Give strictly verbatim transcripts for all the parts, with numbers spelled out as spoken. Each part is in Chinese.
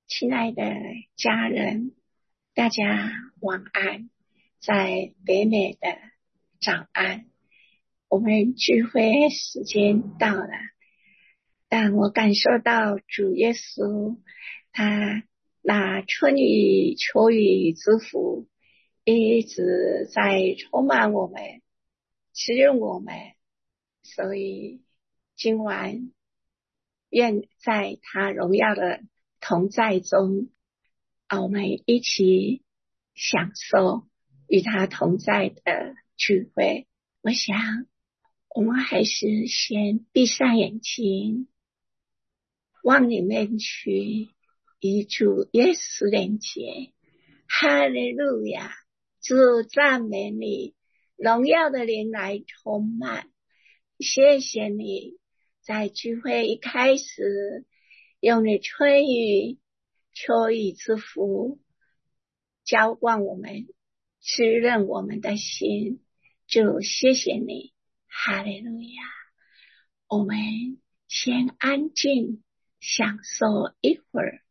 亲爱的家人，大家晚安，在北美的早安。我们聚会时间到了，但我感受到主耶稣他那春雨秋雨之福一直在充满我们，滋润我们，所以今晚愿在他荣耀的同在中，我们一起享受与他同在的聚会。我想我们还是先闭上眼睛，往里面去与主耶稣连结。哈利路亚，主赞美你，荣耀的灵来充满。谢谢你在聚会一开始用你春雨秋雨之福浇灌我们，滋润我们的心。主谢谢你，哈利路亚。我们先安静享受一会儿。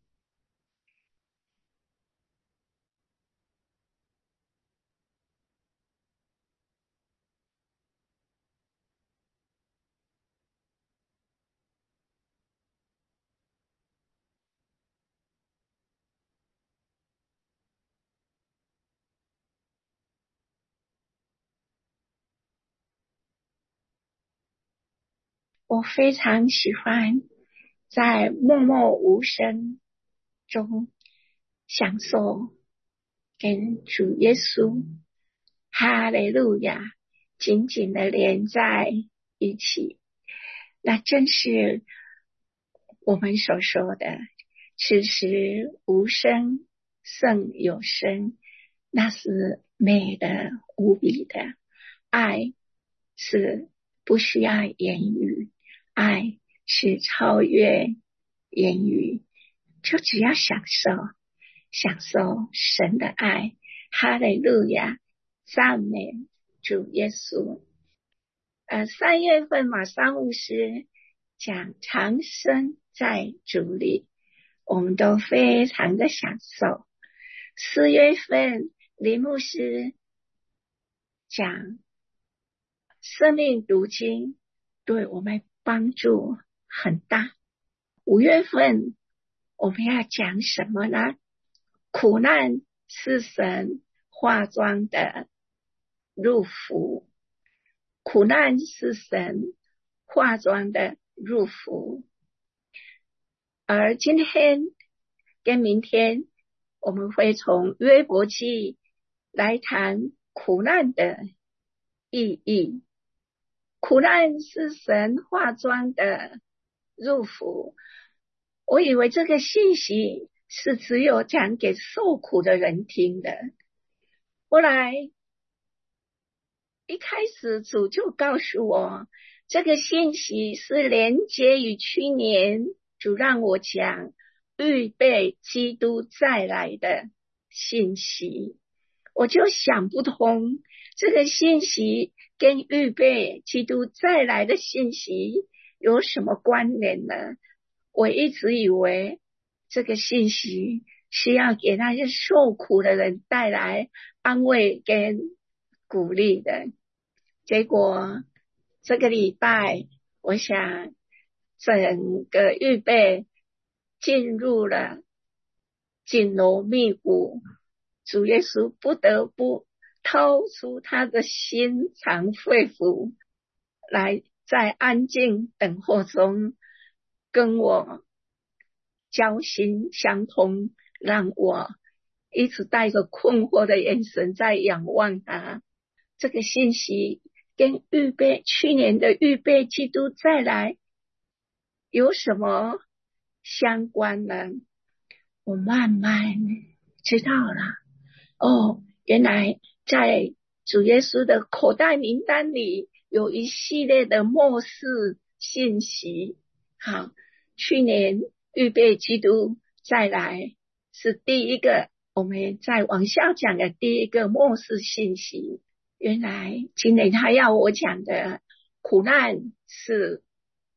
我非常喜欢在默默无声中享受跟主耶稣哈利路亚紧紧的连在一起。那正是我们所说的此时无声胜有声，那是美的无比的。爱是不需要言语，爱是超越言语，就只要享受享受神的爱。哈利路亚，赞美主耶稣。呃，三月份马上牧师讲长生在主里，我们都非常的享受。四月份林牧师讲生命读经，对我们帮助很大。五月份我们要讲什么呢？苦难是神化妆的入服，苦难是神化妆的入服。而今天跟明天我们会从约伯记来谈苦难的意义。苦难是神化妆的入服，我以为这个信息是只有讲给受苦的人听的，后来一开始主就告诉我，这个信息是连接于去年主让我讲预备基督再来的信息。我就想不通，这个信息跟预备基督再来的信息有什么关联呢？我一直以为这个信息是要给那些受苦的人带来安慰跟鼓励的。结果这个礼拜我想整个预备进入了紧锣密鼓，主耶稣不得不掏出他的心肠肺腑来，在安静等候中跟我交心相通，让我一直带着困惑的眼神在仰望他。这个信息跟预备去年的预备基督再来有什么相关呢？我慢慢知道了，哦，原来在主耶稣的口袋名单里有一系列的末世信息。好，去年预备基督再来是第一个，我们再往下讲的第一个末世信息。原来今年他要我讲的苦难是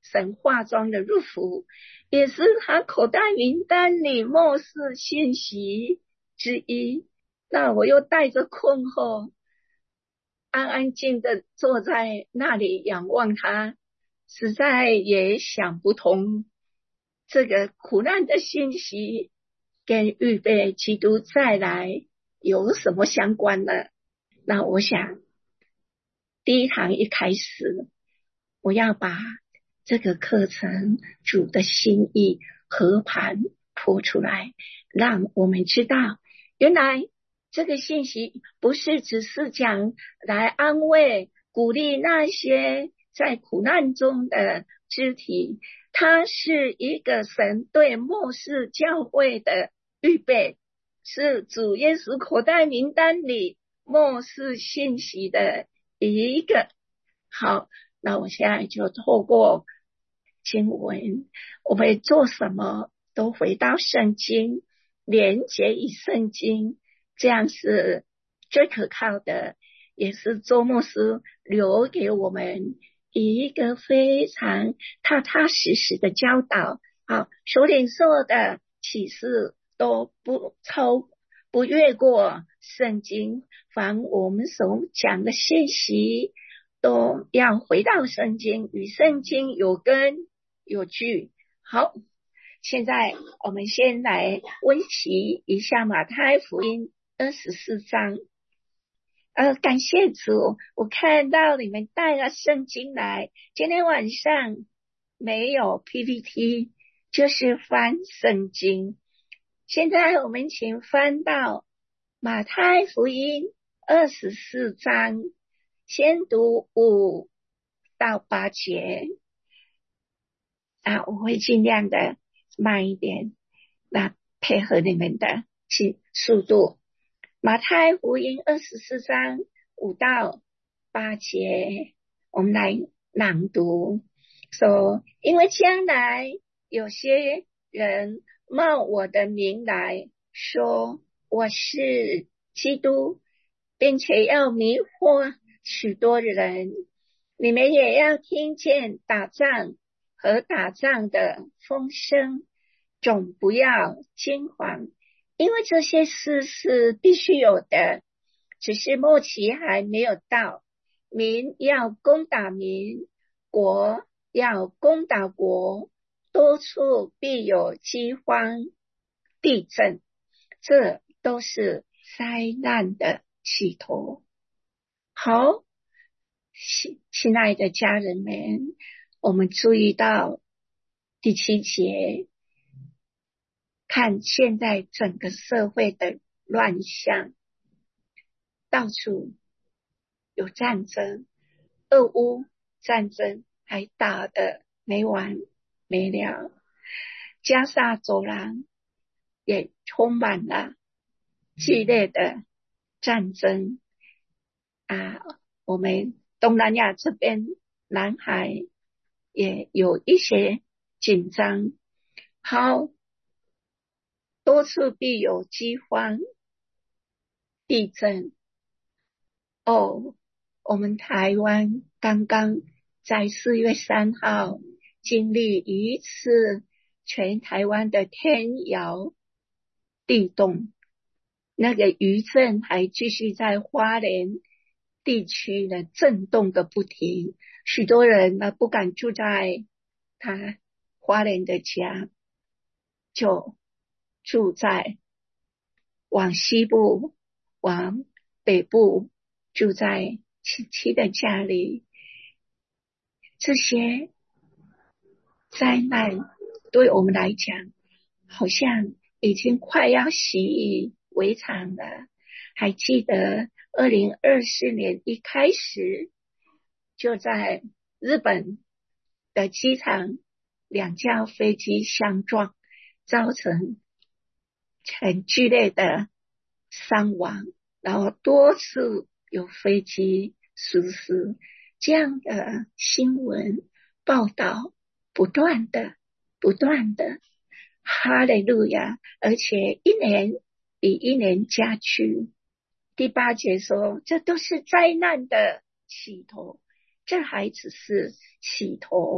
神话中的路福，也是他口袋名单里末世信息之一。那我又带着困惑，安安静的坐在那里仰望他，实在也想不通这个苦难的信息跟预备基督再来有什么相关呢？那我想第一堂一开始，我要把这个课程主的心意和盘铺出来，让我们知道原来这个信息不是只是讲来安慰鼓励那些在苦难中的肢体，它是一个神对末世教会的预备，是主耶稣口袋名单里末世信息的一个。好，那我现在就透过经文，我们做什么都回到圣经，连结于圣经，这样是最可靠的，也是周牧师留给我们一个非常踏踏实实的教导。好，首领受的启示都不超不越过圣经，凡我们所讲的信息都要回到圣经，与圣经有根有据。好，现在我们先来温习一下马太福音二十四章。呃，感谢主，我看到你们带了圣经来，今天晚上没有 P P T， 就是翻圣经。现在我们请翻到马太福音二十四章，先读五到八节啊，我会尽量的慢一点，那配合你们的速度。马太福音二十四章五到八节，我们来朗读。说，因为将来有些人冒我的名来说我是基督，并且要迷惑许多人，你们也要听见打仗和打仗的风声，总不要惊慌，因为这些事是必须有的，只是末期还没有到。民要攻打民，国要攻打国，多处必有饥荒、地震，这都是灾难的起头。好，亲爱的家人们，我们注意到第七节，看现在整个社会的乱象，到处有战争，俄乌战争还打得没完没了，加沙走廊也充满了激烈的战争啊，我们东南亚这边南海也有一些紧张。好，多处必有饥荒、地震。哦，我们台湾刚刚在四月三号经历一次全台湾的天摇地动，那个余震还继续在花莲地区呢震动个不停，许多人呢不敢住在他花莲的家，就住在往西部往北部，住在亲戚的家里。这些灾难对我们来讲好像已经快要习以为常了。还记得二零二四年一开始，就在日本的机场两架飞机相撞，造成很剧烈的伤亡，然后多次有飞机失事，这样的新闻报道不断的不断的，哈利路亚，而且一年比一年加剧。第八节说，这都是灾难的起头，这还只是起头，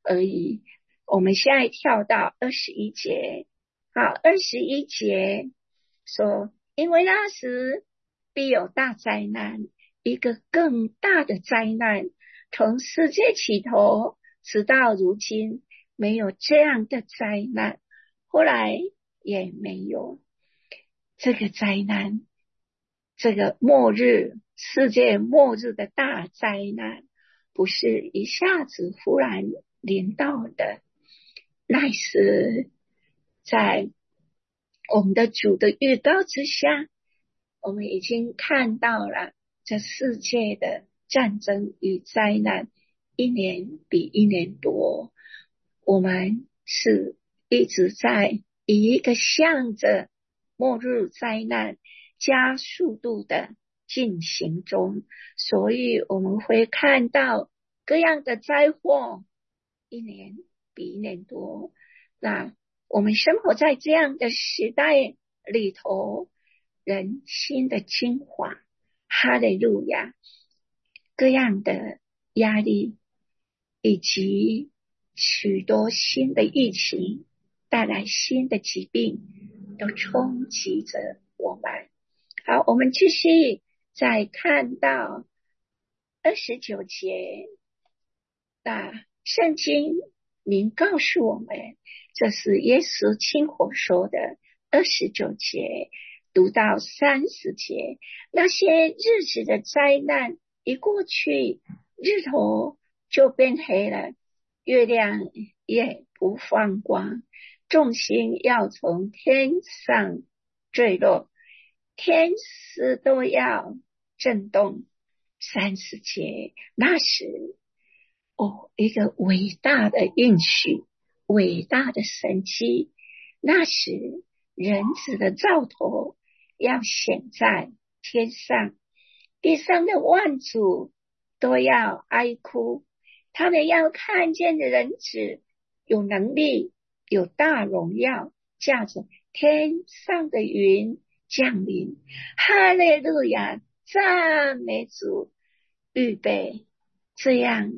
而已。我们现在跳到二十一节，好，二十一节说，因为那时必有大灾难，一个更大的灾难，从世界起头直到如今，没有这样的灾难，后来也没有。这个灾难，这个末日，世界末日的大灾难，不是一下子忽然临到的，乃是在我们的主的预告之下，我们已经看到了这世界的战争与灾难一年比一年多，我们是一直在以一个向着末日灾难加速度的进行中，所以我们会看到各样的灾祸一年比一年多。那我们生活在这样的时代里头，人心的精华，哈利路亚，各样的压力以及许多新的疫情带来新的疾病都冲击着我们。好，我们继续再看到二十九节，那圣经明告诉我们，这是耶稣亲口说的。二十九节读到三十节，那些日子的灾难一过去，日头就变黑了，月亮也不放光，众星要从天上坠落，天使都要震动。三十节，那时哦，一个伟大的应许，伟大的神迹，那时人子的兆头要显在天上，地上的万族都要哀哭，他们要看见人子有能力，有大荣耀，驾着天上的云降临。哈利路亚，赞美主，预备这样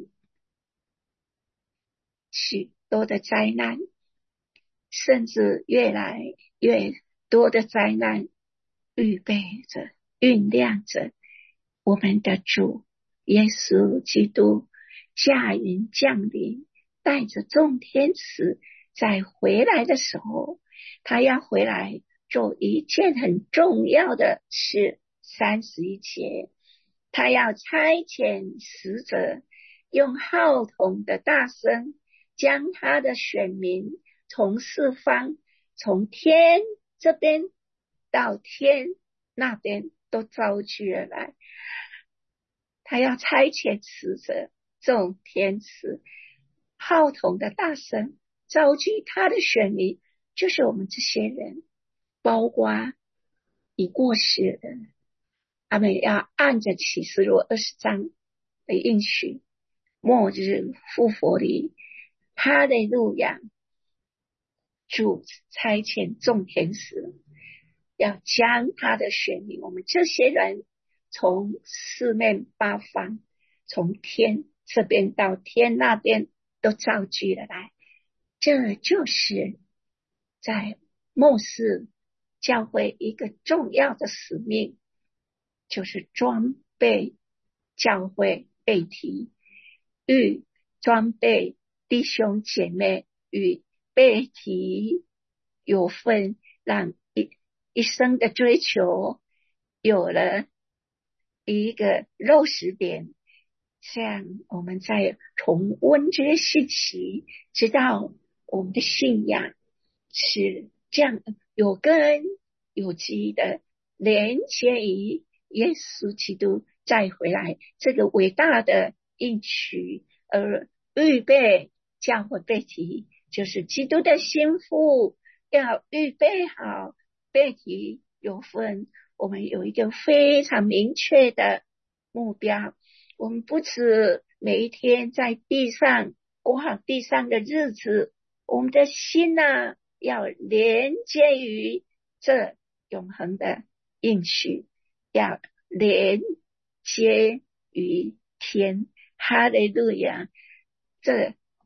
许多的灾难，甚至越来越多的灾难预备着，酝酿着我们的主耶稣基督驾云降临，带着众天使，在回来的时候，他要回来做一件很重要的事。三十一节，他要差遣使者，用号筒的大声，将他的选民从四方，从天这边到天那边都召集而来。他要差遣使者，众天使，号筒的大声召集他的选民，就是我们这些人，包括已过世的人，他们要按着启示录二十章的应许，末日复活里，哈利路亚，主差遣众天使，要将他的选民，我们这些人从四面八方，从天这边到天那边都召集了来。这就是在末世教会一个重要的使命，就是装备教会被提，与装备弟兄姐妹与被提有份，让一一生的追求有了一个落实点。像我们在重温这些信息，知道我们的信仰是这样有根有基的连接于耶稣基督再回来这个伟大的应许，而预备教会被提，就是基督的心腹要预备好被提有份。我们有一个非常明确的目标，我们不止每一天在地上过好地上的日子，我们的心啊要连接于这永恒的应许，要连接于天。哈利路亚，这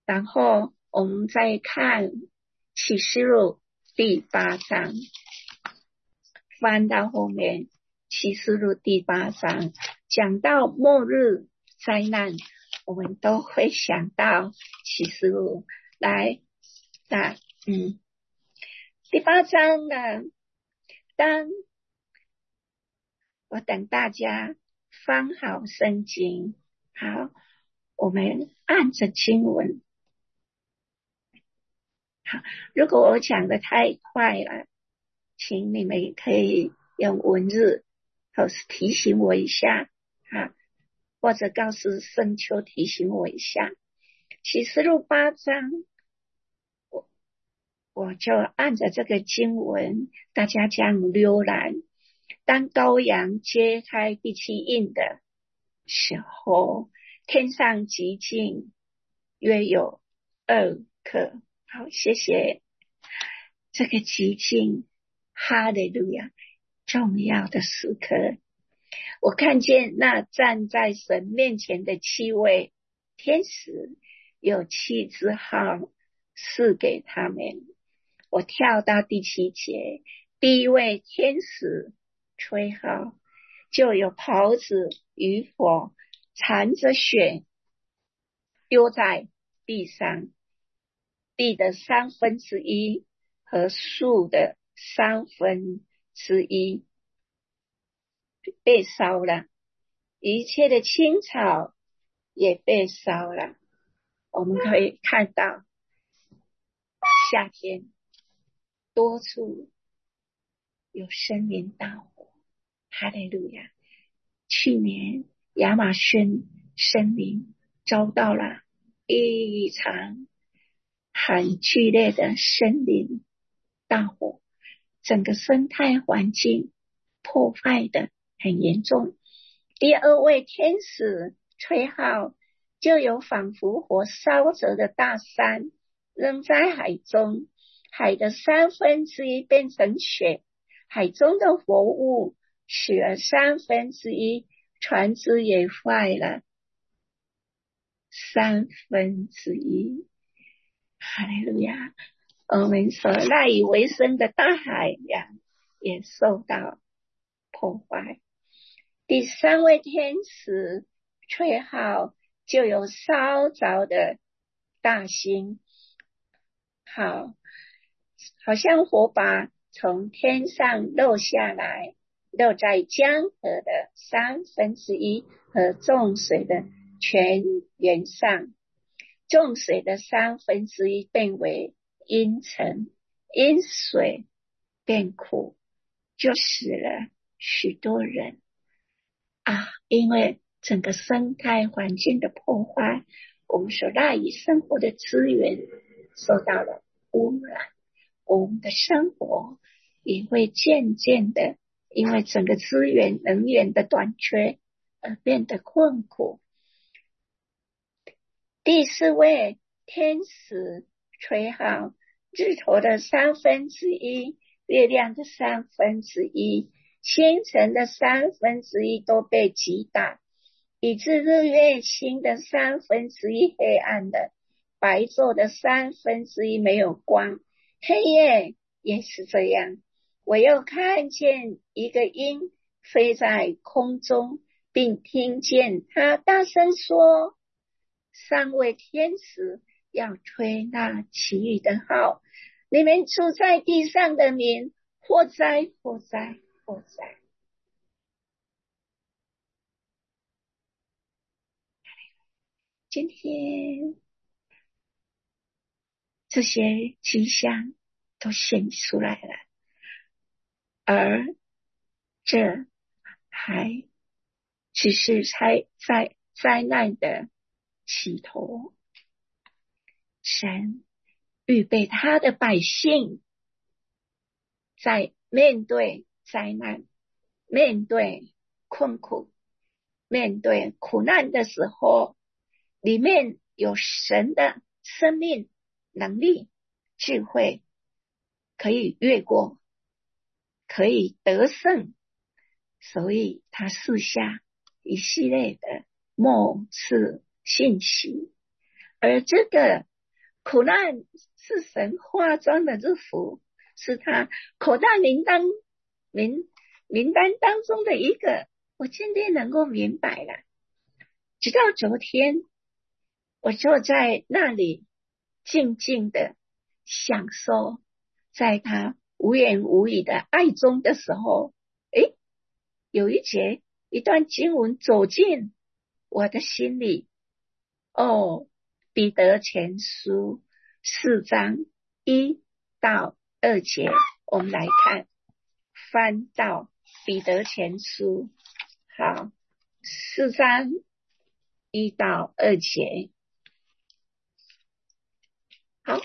然后我们再看启示录第八章，翻到后面，启示录第八章讲到末日灾难，我们都会想到启示录来。那嗯，第八章呢，当我等大家翻好圣经，好，我们按着经文。好，如果我讲的太快了，请你们可以用文字或是提醒我一下啊，或者告诉圣秋提醒我一下。启示录八章，我我就按着这个经文，大家这样浏览。当羔羊揭开第七印的时候，天上寂静，约有二刻。好，谢谢。这个寂静，哈利路亚，重要的时刻。我看见那站在神面前的七位天使，有七支号赐给他们。我跳到第七节，第一位天使吹号，就有袍子与火缠着血丢在地上，地的三分之一和树的三分之一被烧了，一切的青草也被烧了。我们可以看到夏天多处有森林大火，哈利路亚。去年亚马逊森林遭到了一场很剧烈的森林大火，整个生态环境破坏的很严重。第二位天使吹号，就有仿佛火烧着的大山扔在海中，海的三分之一变成血，海中的活物死了三分之一，船只也坏了三分之一。哈利路亚！我们所赖以为生的大海洋也受到破坏。第三位天使吹号，就有烧着的大星，好，好像火把从天上落下来，落在江河的三分之一和众水的泉源上。众水的三分之一变为阴沉，阴水变苦，就死了许多人啊！因为整个生态环境的破坏，我们所赖以生活的资源受到了污染，我们的生活也会渐渐的因为整个资源能源的短缺而变得困苦。第四位天使吹号，日头的三分之一，月亮的三分之一，星辰的三分之一都被击打，以致日月星的三分之一黑暗的，白昼的三分之一没有光，黑夜也是这样。我又看见一个鹰飞在空中，并听见他大声说，三位天使要吹那其余的号，你们住在地上的民，祸哉祸哉祸哉！今天这些迹象都显出来了，而这还只是在在灾难的起头。神预备他的百姓在面对灾难、面对困苦、面对苦难的时候，里面有神的生命、能力、智慧，可以越过，可以得胜，所以他赐下一系列的末世信息。而这个苦难是神化妆的日服，是他口袋名单名名单当中的一个。我今天能够明白了，直到昨天我就在那里静静的享受在他无言无语的爱中的时候，诶，有一节一段经文走进我的心里。哦，彼得前书四章一到二节，我们来看，翻到彼得前书，好，四章一到二节，好，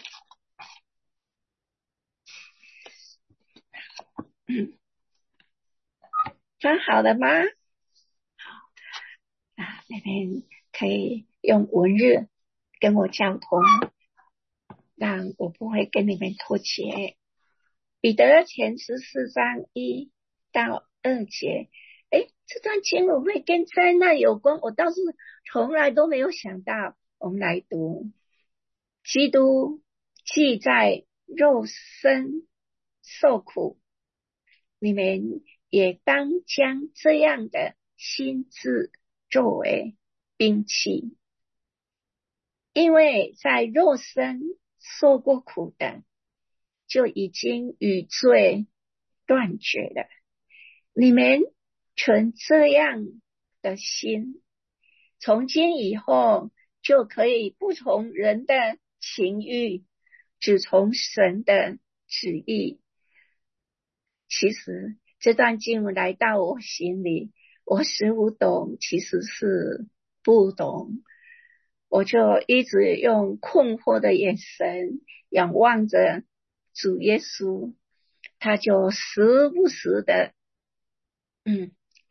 嗯，翻好了吗？好，啊，那边可以用文日跟我交通，让我不会跟你们脱节。彼得前书四章一到二节，诶，这段经文会跟灾难有关，我倒是从来都没有想到。我们来读，基督既在肉身受苦，你们也当将这样的心志作为兵器，因为在肉身受过苦的，就已经与罪断绝了。你们存这样的心，从今以后就可以不从人的情欲，只从神的旨意。其实这段经文来到我心里，我似乎懂，其实是不懂。我就一直用困惑的眼神仰望着主耶稣，他就时不时的嗯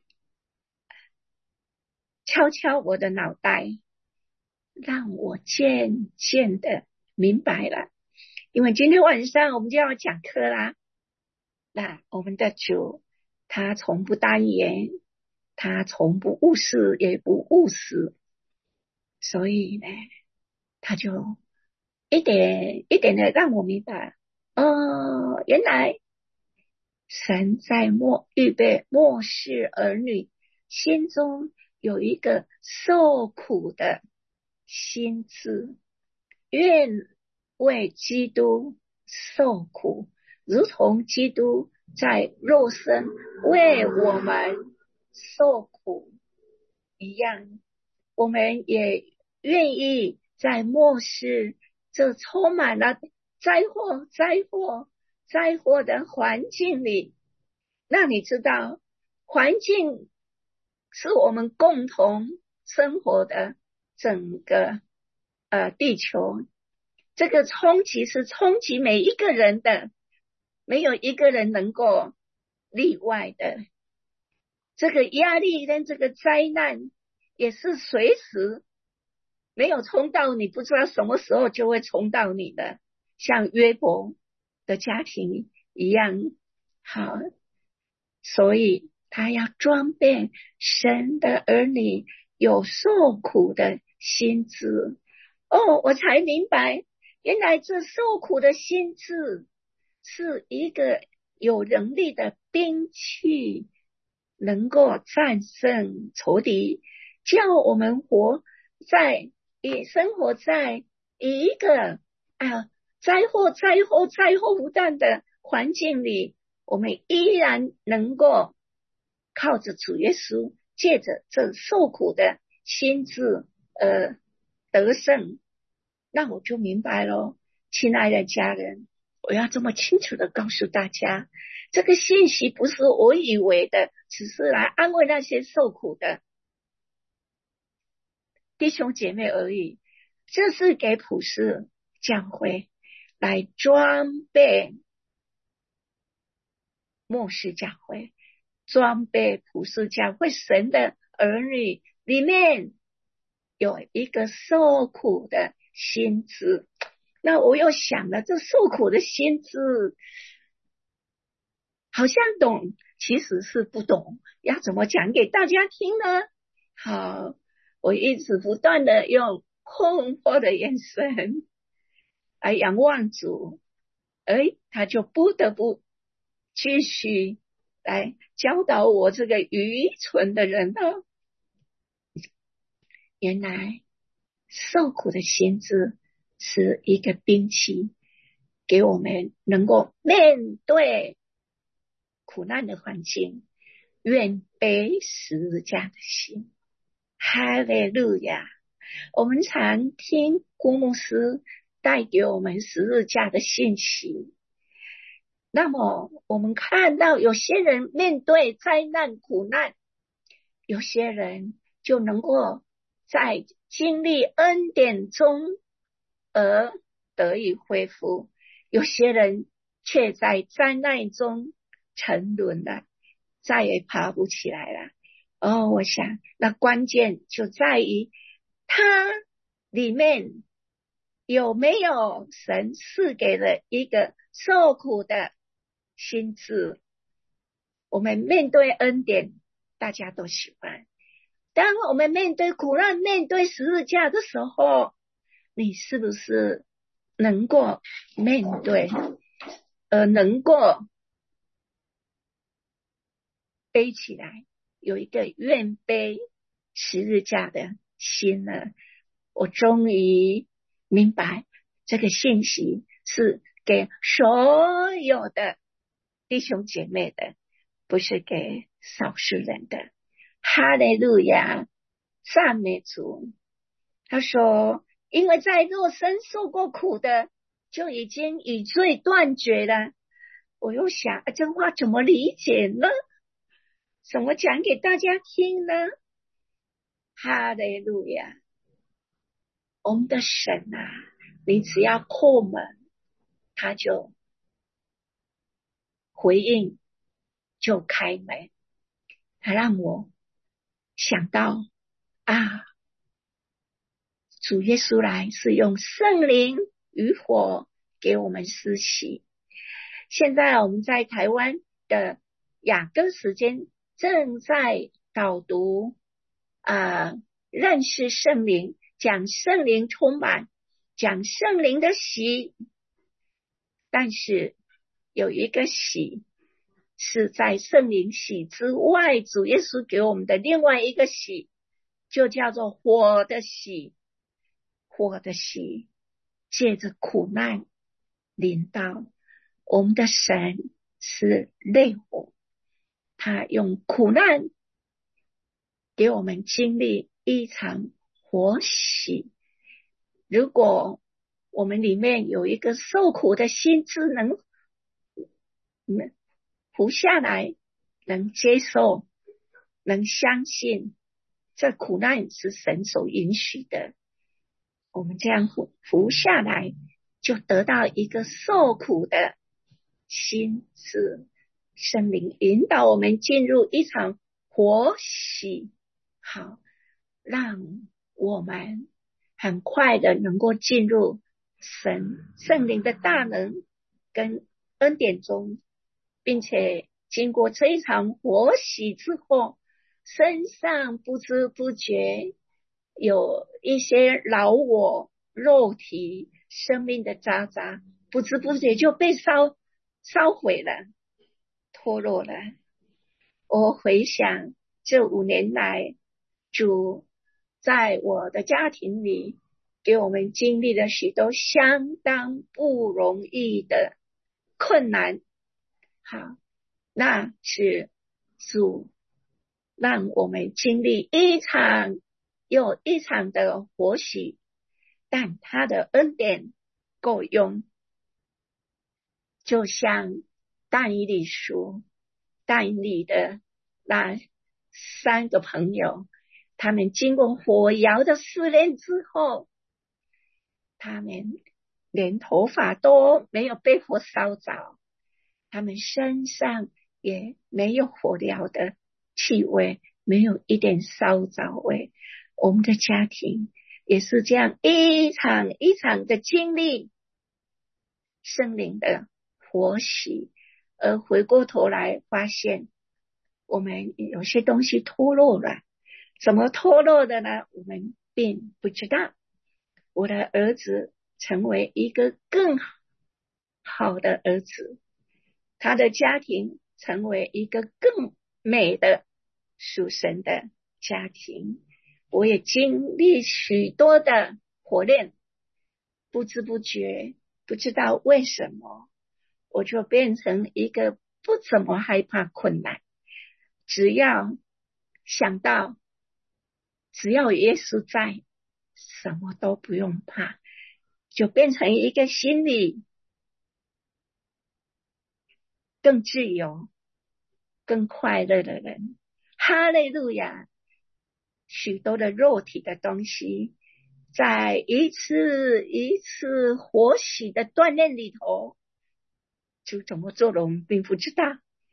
敲敲我的脑袋，让我渐渐的明白了。因为今天晚上我们就要讲课啦，那我们的主他从不单言，他从不误事也不误事，所以呢他就一点一点的让我明白，哦，原来神在末预备末世儿女心中有一个受苦的心志，愿为基督受苦，如同基督在肉身为我们受苦一样，我们也愿意在末世这充满了灾祸、灾祸、灾祸的环境里。那你知道，环境是我们共同生活的整个呃地球，这个冲击是冲击每一个人的，没有一个人能够例外的。这个压力跟这个灾难也是随时没有冲到你，不知道什么时候就会冲到你的，像约伯的家庭一样。好，所以他要装备神的儿女有受苦的心志。哦，我才明白，原来这受苦的心志是一个有能力的兵器，能够战胜仇敌，叫我们活在也生活在一个啊灾祸灾祸灾祸不断的环境里，我们依然能够靠着主耶稣，借着这受苦的心志呃得胜。那我就明白了，亲爱的家人，我要这么清楚的告诉大家，这个信息不是我以为的，只是来安慰那些受苦的弟兄姐妹而已，这是给普世教会来装备末世教会，装备普世教会神的儿女里面有一个受苦的心志。那我又想了，这受苦的心志好像懂，其实是不懂，要怎么讲给大家听呢？好，我一直不断的用困惑的眼神而仰望主，哎，他就不得不继续来教导我这个愚蠢的人了。原来受苦的心志是一个兵器，给我们能够面对苦难的环境，愿背十字架的心。哈利路亚！我们常听郭牧师带给我们十字架的信息，那么我们看到有些人面对灾难苦难，有些人就能够在经历恩典中而得以恢复，有些人却在灾难中沉沦了，再也爬不起来了。哦，我想那关键就在于他里面有没有神赐给了一个受苦的心智。我们面对恩典大家都喜欢，当我们面对苦难面对十字架的时候，你是不是能够面对呃能够背起来，有一个愿背十字架的心呢？我终于明白这个信息是给所有的弟兄姐妹的，不是给少数人的。哈利路亚，赞美主。他说因为在肉身受过苦的就已经与罪断绝了。我又想、啊、这话怎么理解呢？怎么讲给大家听呢？哈利路亚！我们的神啊，你只要叩门，他就回应，就开门。他让我想到啊，主耶稣来是用圣灵与火给我们施洗。现在我们在台湾的雅歌时间正在导读啊、呃，认识圣灵，讲圣灵充满，讲圣灵的喜。但是有一个喜是在圣灵喜之外，主耶稣给我们的另外一个喜，就叫做火的喜。火的喜借着苦难临到，我们的神是烈火，他用苦难给我们经历一场火喜。如果我们里面有一个受苦的心智，能能服下来，能接受，能相信这苦难是神所允许的，我们这样服服下来，就得到一个受苦的心智。圣灵引导我们进入一场火喜，好，让我们很快的能够进入神圣灵的大能跟恩典中，并且经过这一场火喜之后，身上不知不觉有一些老我肉体生命的渣渣，不知不觉就被烧烧毁了，脱落了。我回想这五年来，主在我的家庭里给我们经历了许多相当不容易的困难。好，那是主让我们经历一场又一场的火喜，但他的恩典够用。就像但以理书，但以理的那三个朋友，他们经过火窑的试炼之后，他们连头发都没有被火烧着，他们身上也没有火燎的气味，没有一点烧着味。我们的家庭也是这样一场一场的经历圣灵的火喜，而回过头来发现我们有些东西脱落了。怎么脱落的呢？我们并不知道。我的儿子成为一个更好的儿子，他的家庭成为一个更美的属神的家庭。我也经历许多的火炼，不知不觉，不知道为什么，我就变成一个不怎么害怕困难，只要想到只要有耶稣在，什么都不用怕，就变成一个心里更自由更快乐的人。哈利路亚！许多的肉体的东西在一次一次活洗的锻炼里头，就怎么做的我们并不知道，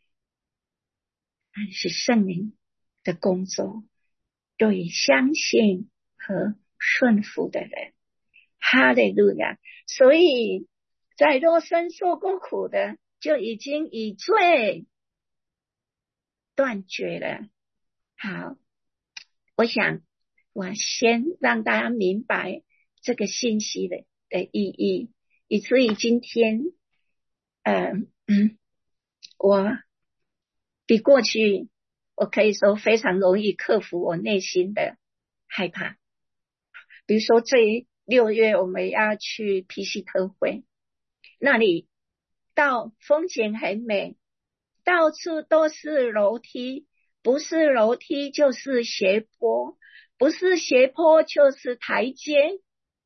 但是圣灵的工作对相信和顺服的人。哈利路亚！所以在肉身受过苦的就已经以罪断绝了。好，我想我先让大家明白这个信息的的意义，以至于今天呃嗯，我比过去我可以说非常容易克服我内心的害怕。比如说这六月我们要去皮西特会，那里到风景很美，到处都是楼梯，不是楼梯就是斜坡，不是斜坡就是台阶。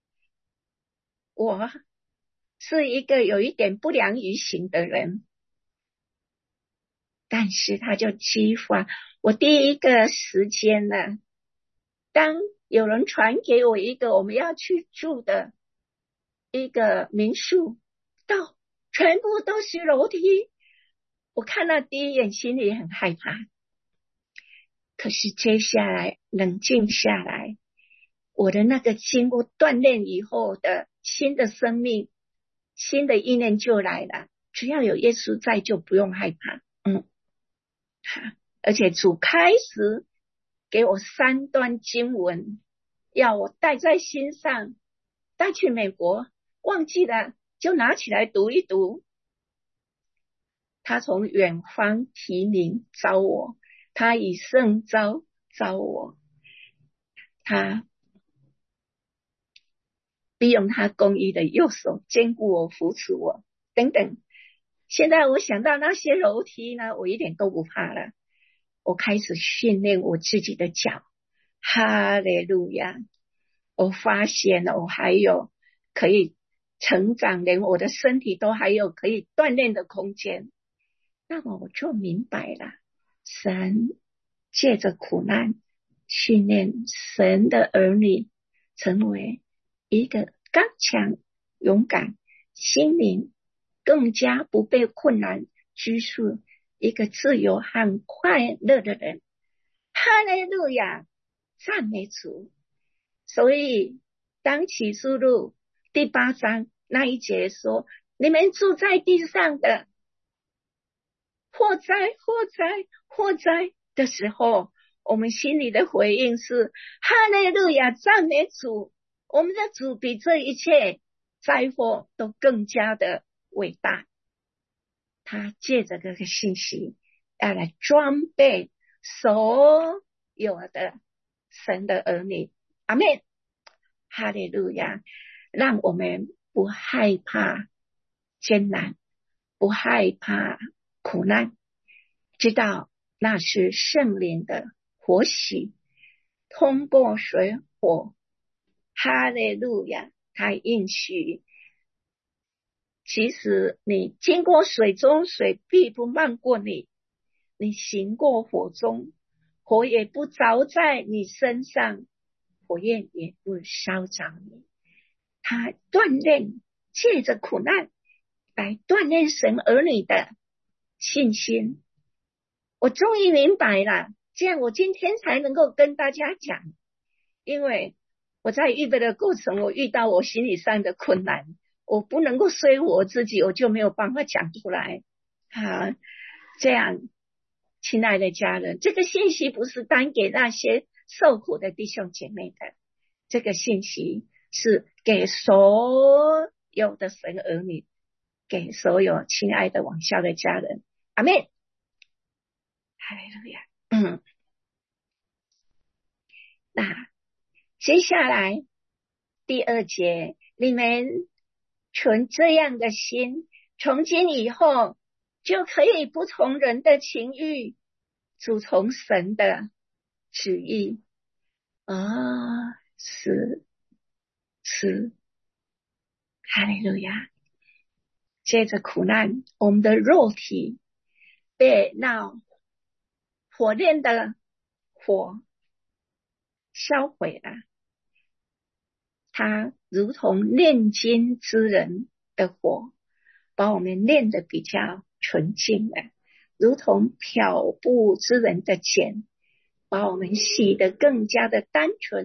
我是一个有一点不良于行的人，但是他就激发我第一个时间呢，当有人传给我一个我们要去住的一个民宿，到全部都是楼梯，我看到第一眼心里很害怕，可是接下来冷静下来，我的那个经过锻炼以后的新的生命，新的意念就来了，只要有耶稣在就不用害怕。嗯，好，而且主开始给我三段经文，要我带在心上，带去美国，忘记了就拿起来读一读。他从远方提名招我，他以圣招招我，他必用他公义的右手坚固我扶持我等等。现在我想到那些楼梯呢，我一点都不怕了，我开始训练我自己的脚。哈利路亚！我发现了我还有可以成长，连我的身体都还有可以锻炼的空间。那么我就明白了，神借着苦难训练神的儿女成为一个刚强勇敢，心灵更加不被困难拘束，一个自由和快乐的人。哈利路亚！赞美主！所以当启示录第八章那一节说，你们住在地上的祸灾祸灾祸灾的时候，我们心里的回应是哈利路亚，赞美主！我们的主比这一切灾祸都更加的伟大。他借着这个信息要来装备所有的神的儿女。阿们，哈利路亚！让我们不害怕艰难，不害怕苦难，知道那是圣灵的活洗，通过水火。哈利路亚！他应许，其实你经过水中，水必不漫过你；你行过火中，火也不着在你身上，火焰也不烧着你。他锻炼，借着苦难来锻炼神儿女的信心。我终于明白了，这样我今天才能够跟大家讲，因为我在预备的过程，我遇到我心理上的困难，我不能够说我自己，我就没有办法讲出来。好，这样亲爱的家人，这个信息不是单给那些受苦的弟兄姐妹的，这个信息是给所有的神儿女，给所有亲爱的往孝的家人。阿们，哈利路亚。嗯，那接下来第二节，你们存这样的心，从今以后就可以不从人的情欲，主从神的旨意。啊、哦，是是，哈利路亚。接着苦难，我们的肉体被那火炼的火烧毁了，它如同炼金之人的火，把我们炼得比较纯净了，如同漂布之人的碱，把我们洗得更加的单纯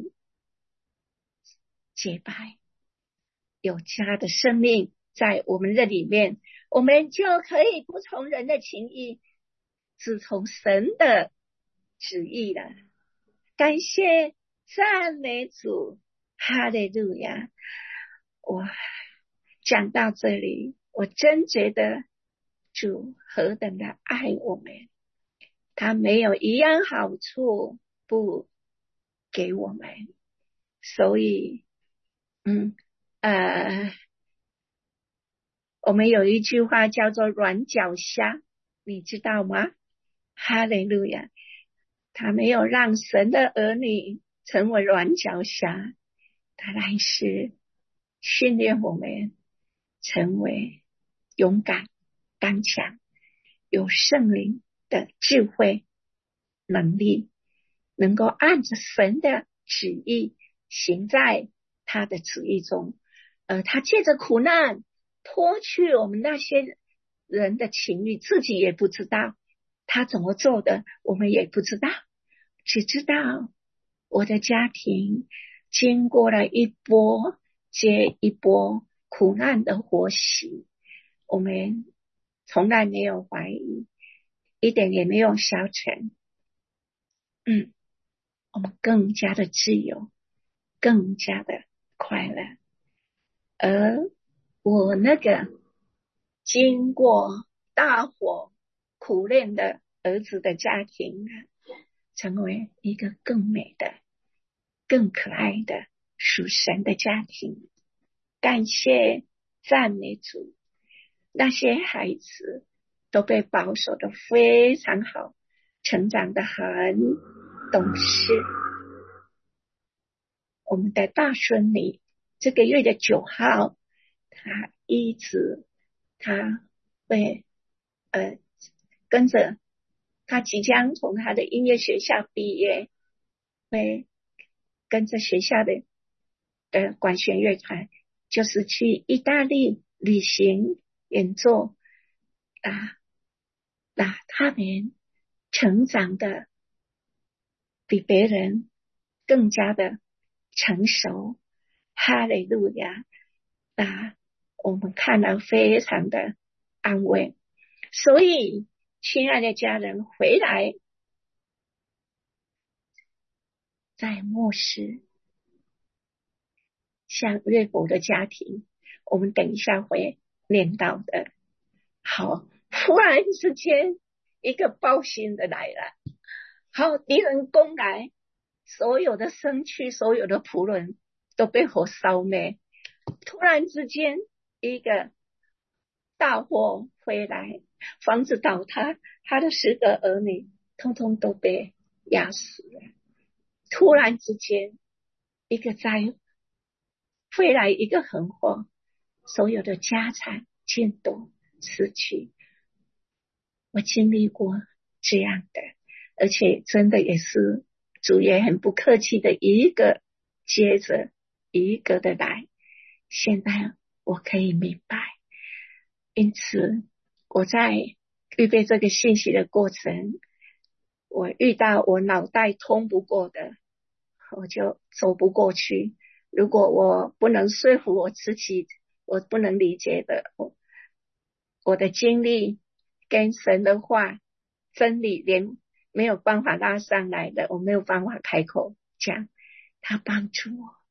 洁白。有家的生命在我们的里面，我们就可以不从人的情意，只从神的旨意了。感谢赞美主，哈利路亚。我讲到这里，我真觉得主何等的爱我们，他没有一样好处不给我们。所以嗯呃我们有一句话叫做软脚虾，你知道吗？哈利路亚。他没有让神的儿女成为软脚虾，他来是训练我们成为勇敢刚强，有圣灵的智慧能力，能够按着神的旨意行在他的旨意中。呃，他借着苦难脱去我们那些人的情欲，自己也不知道他怎么做的，我们也不知道，只知道我的家庭经过了一波接一波苦难的活洗，我们从来没有怀疑，一点也没有消沉。嗯，我们更加的自由，更加的快乐。而我那个经过大火苦练的儿子的家庭，成为一个更美的更可爱的属神的家庭。感谢赞美主，那些孩子都被保守的非常好，成长的很懂事。我们的大孙女这个月的九号，他一直他会呃跟着他即将从他的音乐学校毕业，会跟着学校的的管弦乐团，就是去意大利旅行演奏啊，那他们成长的比别人更加的成熟。哈利路亚。那我们看了非常的安慰。所以亲爱的家人，回来在末世像约伯的家庭，我们等一下会念到的。好，忽然之间一个暴行的来了，好，敌人攻来，所有的牲畜所有的仆人都被火烧灭。突然之间一个大火回来，房子倒塌，他的十个儿女通通都被压死了。突然之间一个灾回来，一个横祸，所有的家产尽都失去。我经历过这样的，而且真的也是主也很不客气的一个接着一个的来。现在我可以明白，因此我在预备这个信息的过程，我遇到我脑袋通不过的，我就走不过去。如果我不能说服我自己，我不能理解的，我我的经历跟神的话真理连没有办法拉上来的，我没有办法开口讲，他帮助我，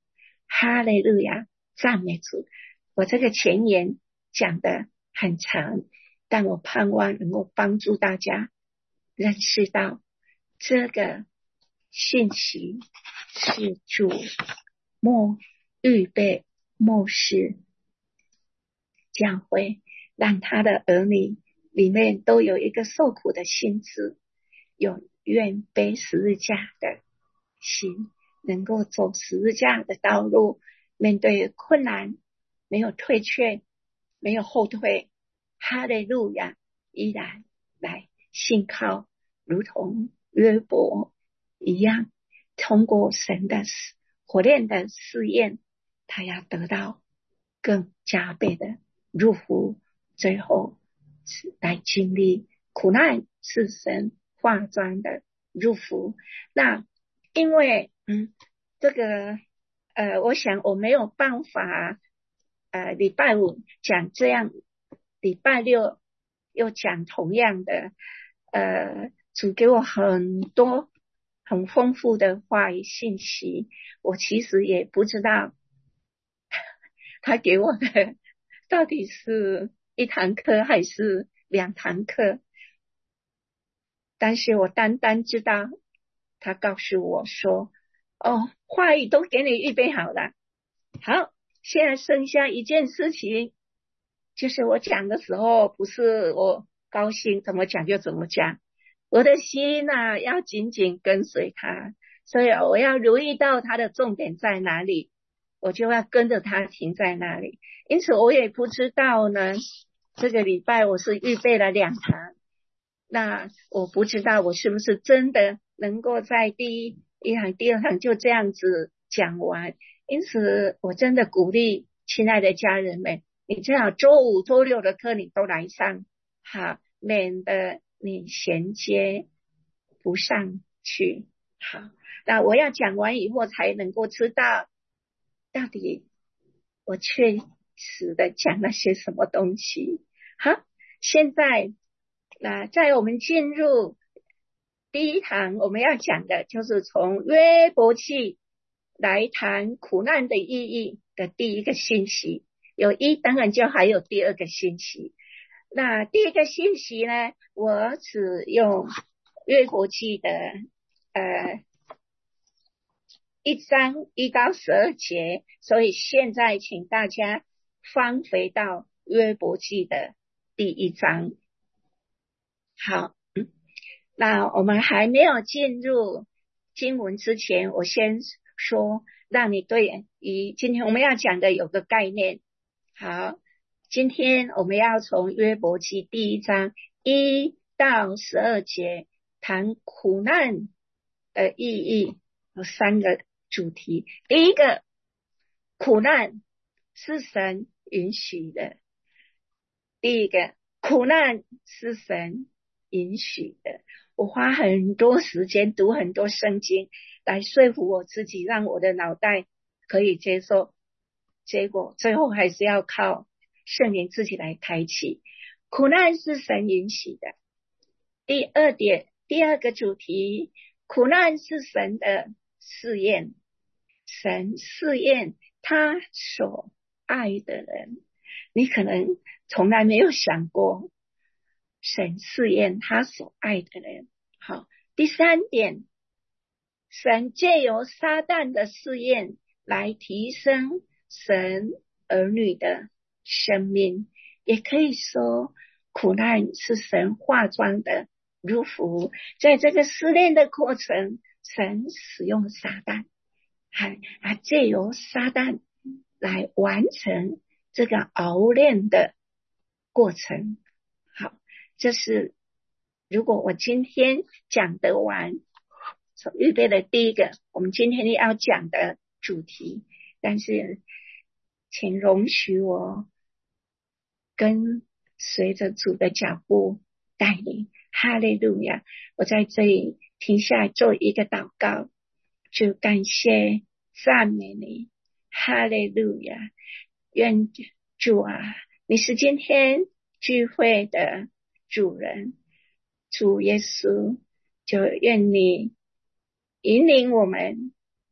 哈利路亚，赞美主。我这个前言讲得很长，但我盼望能够帮助大家认识到这个信息是主末预备末世教会，让他的儿女里面都有一个受苦的心志，有愿背十字架的心，能够走十字架的道路，面对困难没有退却，没有后退，哈利路亚，依然来信靠，如同约伯一样，通过神的火炼的试验，他要得到更加倍的入福，最后来经历苦难是神化妆的入福。那因为嗯，这个呃，我想我没有办法呃，礼拜五讲这样，礼拜六又讲同样的，呃，主给我很多很丰富的话语信息，我其实也不知道他给我的到底是一堂课还是两堂课，但是我单单知道他告诉我说，哦，话语都给你预备好了。好，现在剩下一件事情，就是我讲的时候不是我高兴怎么讲就怎么讲，我的心啊要紧紧跟随他，所以我要留意到他的重点在哪里，我就要跟着他停在那里。因此我也不知道呢，这个礼拜我是预备了两堂，那我不知道我是不是真的能够在第一一堂第二堂就这样子讲完。因此我真的鼓励亲爱的家人们，你最好周五周六的课你都来上，好，免得你衔接不上去。好，那我要讲完以后才能够知道到底我确实的讲了些什么东西。好，现在那在我们进入第一堂，我们要讲的就是从约伯记来谈苦难的意义的第一个信息。有一，当然就还有第二个信息。那第一个信息呢，我只用约伯记的呃一章一到十二节，所以现在请大家翻回到约伯记的第一章。好，嗯，那我们还没有进入经文之前，我先说，让你对于今天我们要讲的有个概念。好，今天我们要从约伯记第一章一到十二节谈苦难的意义，有三个主题。第一个，苦难是神允许的。第一个，苦难是神允许的。我花很多时间读很多圣经来说服我自己，让我的脑袋可以接受，结果最后还是要靠圣灵自己来开启。苦难是神允许的。第二点，第二个主题，苦难是神的试验，神试验他所爱的人。你可能从来没有想过，神试验他所爱的人。好，第三点，神借由撒旦的试验来提升神儿女的生命，也可以说苦难是神化妆的如福。在这个试炼的过程，神使用撒旦，还啊借由撒旦来完成这个熬炼的过程。好，这是如果我今天讲得完所预备的第一个我们今天要讲的主题，但是请容许我跟随着主的脚步带领。哈利路亚！我在这里停下来做一个祷告，就感谢赞美你。哈利路亚！愿主啊，你是今天聚会的主人，主耶稣，就愿你引领我们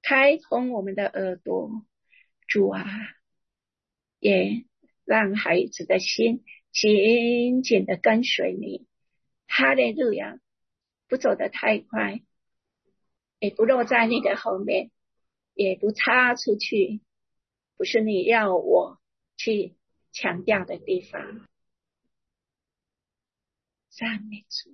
开通我们的耳朵，主啊，也让孩子的心紧紧的跟随你。哈利路亚！不走得太快，也不落在你的后面，也不插出去，不是你要我去强调的地方。赞美主。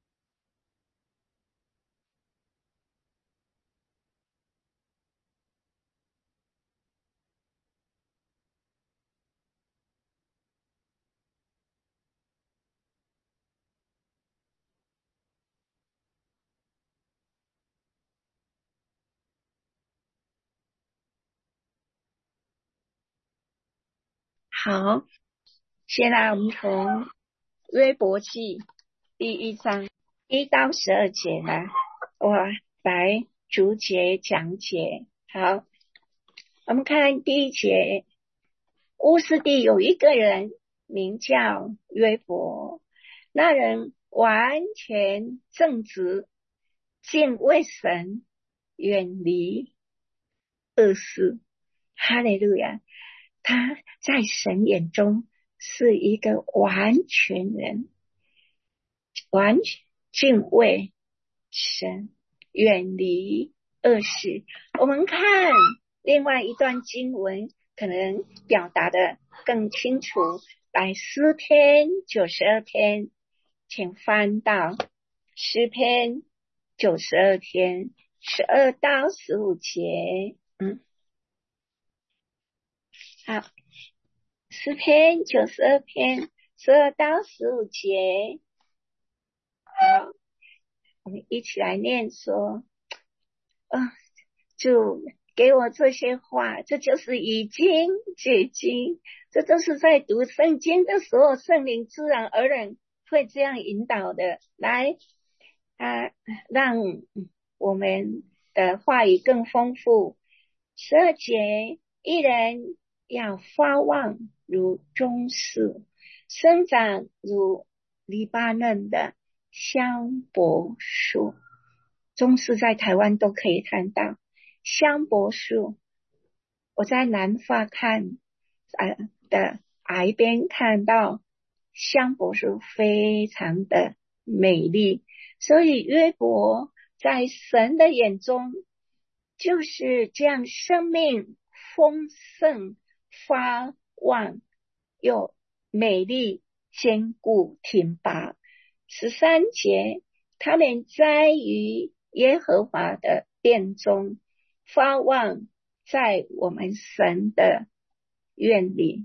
好，现在我们从约伯记第一章一到十二节呢，我来逐节讲解。好，我们看第一节，乌斯地有一个人名叫约伯，那人完全正直，敬畏神，远离恶事。哈利路亚！他在神眼中是一个完全人，完全敬畏神，远离恶事。我们看另外一段经文，可能表达的更清楚。来，诗篇九十二篇，请翻到诗篇九十二篇十二到十五节。嗯，好，诗篇九十二篇十二到十五节。好，我们一起来念说，啊、哦，主给我这些话，这就是以经解经，这都是在读圣经的时候，圣灵自然而然会这样引导的，来啊，让我们的话语更丰富。十二节，一人要发旺如棕树，生长如黎巴嫩的香柏树。棕树在台湾都可以看到，香柏树我在南法看呃的海边看到香柏树非常的美丽，所以约伯在神的眼中就是这样，生命丰盛发旺又美丽坚固挺拔。十三节，他们栽于耶和华的殿中，发旺在我们神的院里。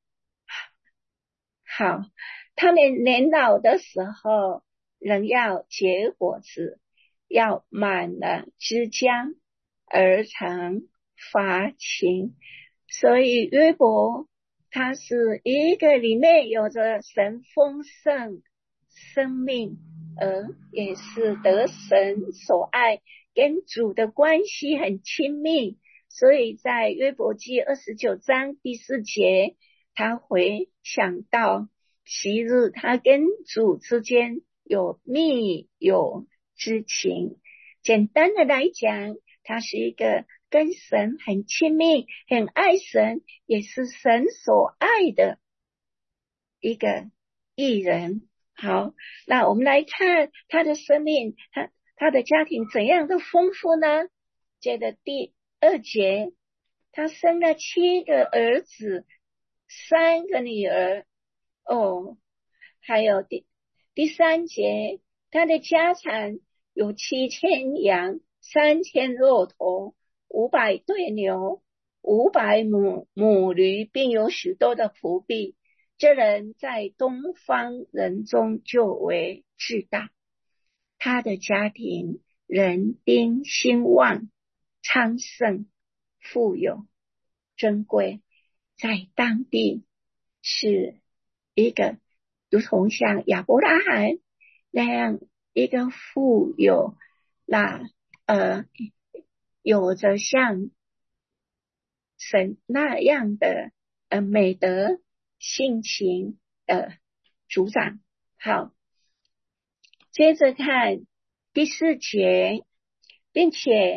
好，他们年老的时候仍要结果子，要满了枝浆而成发青。所以约伯他是一个里面有着神丰盛生命，而也是得神所爱，跟主的关系很亲密。所以在约伯记二十九章第四节，他回想到昔日他跟主之间有密友之情。简单的来讲，他是一个跟神很亲密，很爱神，也是神所爱的一个艺人。好，那我们来看他的生命，他他的家庭怎样的丰富呢？接着第二节，他生了七个儿子，三个女儿。哦，还有第第三节，他的家产有七千羊，三千骆驼，五百对牛，五百母母驴，并有许多的仆婢。这人在东方人中就为至大，他的家庭人丁兴旺，昌盛，富有，珍贵，在当地是一个如同像亚伯拉罕那样一个富有，那呃有着像神那样的呃美德性情的族长。好，接着看第四节，并且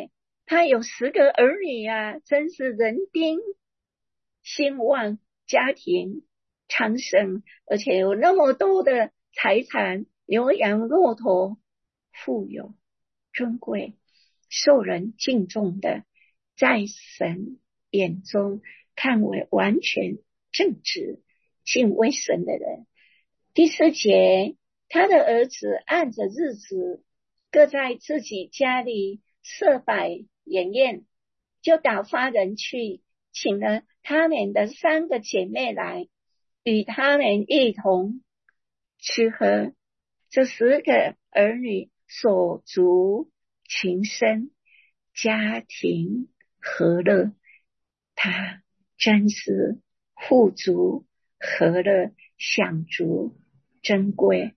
他有十个儿女啊，真是人丁兴旺，家庭昌盛，而且有那么多的财产，牛羊骆驼，富有尊贵，受人敬重的，在神眼中看为完全正直敬畏神的人。第四节，他的儿子按着日子各在自己家里设摆筵宴，就打发人去请了他们的三个姐妹来，与他们一同吃喝。这十个儿女手足情深，家庭和乐，他真是富足和乐，享足珍贵。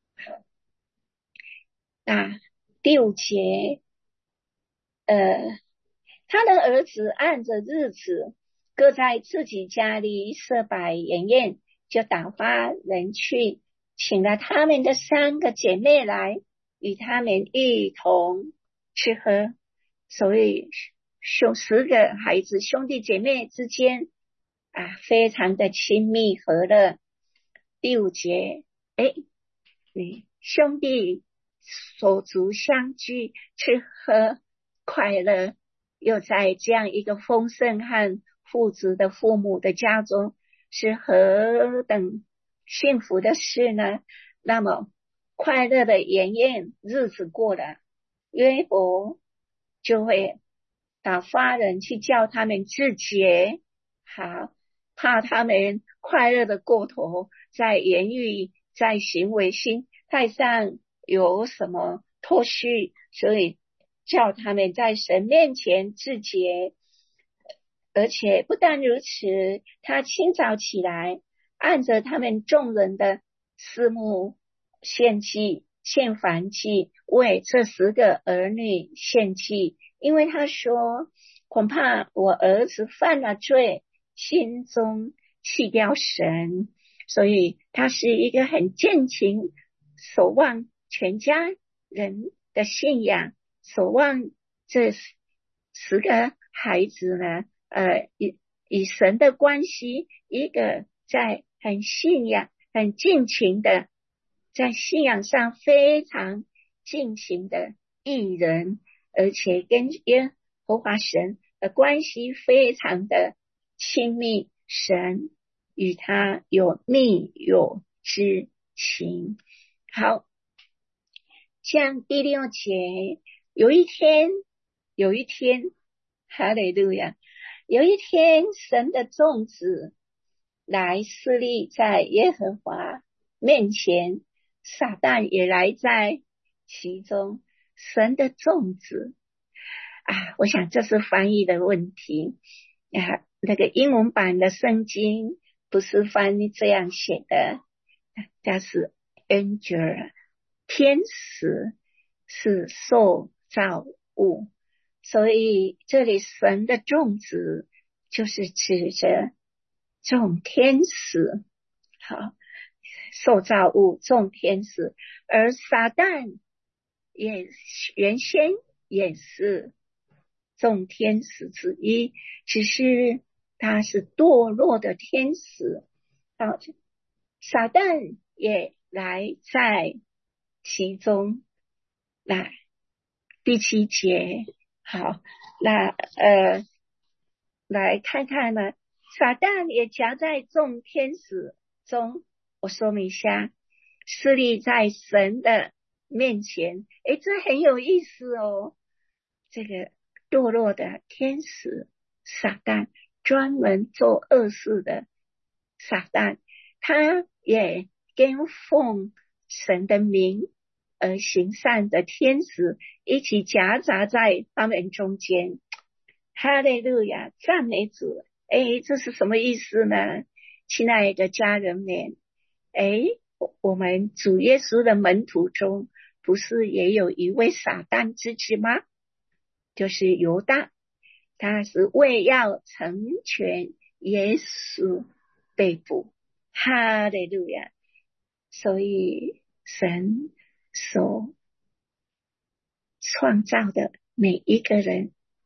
那第五节，呃，他的儿子按着日子各在自己家里设摆筵宴，就打发人去请了他们的三个姐妹来，与他们一同吃喝。所以兄十个孩子兄弟姐妹之间啊，非常的亲密和乐。第五节，哎，兄弟手足相聚，吃喝快乐，又在这样一个丰盛和富足的父母的家中，是何等幸福的事呢？那么快乐的筵宴日子过了，约伯就会打发人去叫他们自洁，好，怕他们快乐的过头，在言语在行为心态上有什么脱序，所以叫他们在神面前自洁。而且不但如此，他清早起来，按着他们众人的私目献祭献燔祭，为这十个儿女献祭。因为他说，恐怕我儿子犯了罪，心中弃掉神，所以他是一个很敬虔守望全家人的信仰，守望这十个孩子呢，呃，以以神的关系，一个在很信仰很敬虔的，在信仰上非常敬虔的义人，而且跟耶和华神的关系非常的亲密，神与他有密友之情。好，像第六节，有一天有一天哈利路亚，有一天神的众子来侍立在耶和华面前，撒旦也来在其中。神的众子啊，我想这是翻译的问题啊，那个英文版的圣经不是翻译这样写的，它是 angel， 天使是受造物，所以这里神的众子就是指着众天使，好，受造物众天使，而撒旦也原先也是众天使之一，只是他是堕落的天使，好，撒旦也来在其中。那第七节，好，那呃，来看看呢，撒旦也夹在众天使中。我说明一下，侍立在神的面前，诶，这很有意思哦。这个堕落的天使撒旦，专门做恶事的撒旦，他也跟奉神的名而行善的天使一起夹杂在他们中间。哈利路亚，赞美主。诶，这是什么意思呢？亲爱的家人们，诶，我们主耶稣的门徒中不是也有一位撒旦之子吗？就是犹大，他是为要成全耶稣被捕。哈利路亚。所以神所创造的每一个人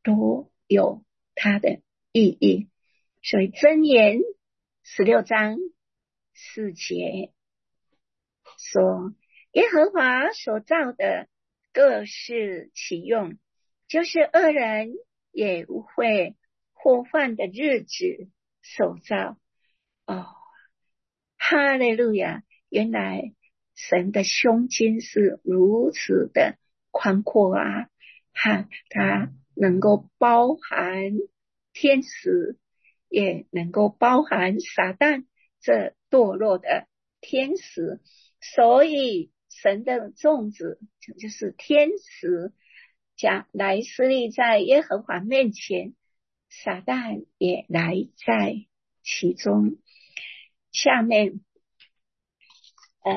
都有它的意义。所以箴言十六章四节说，耶和华所造的各是其用，就是恶人也不会祸患的日子所造。哦，哈利路亚！原来神的胸襟是如此的宽阔啊，哈，它能够包含天使，也能够包含撒旦这堕落的天使。所以神的众子就是天使，将来侍立在耶和华面前，撒旦也来在其中。下面呃，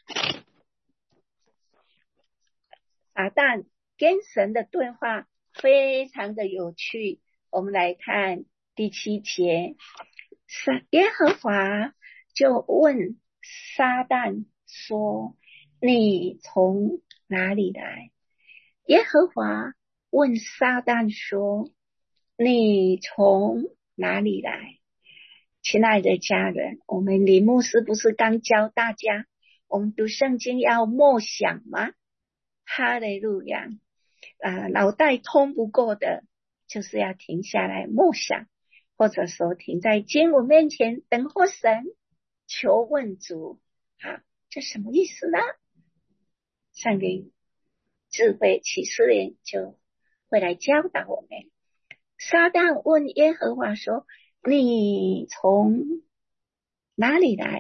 撒旦跟神的对话非常的有趣。我们来看第七节，耶和华就问撒旦说，你从哪里来？耶和华问撒旦说，你从哪里来？亲爱的家人，我们李牧师不是刚教大家我们读圣经要默想吗？哈利路亚！啊，脑袋通不过的就是要停下来默想，或者说停在经文面前等候神，求问主。好，这什么意思呢？上帝智慧启示灵就会来教导我们。撒旦问耶和华说，你从哪里来？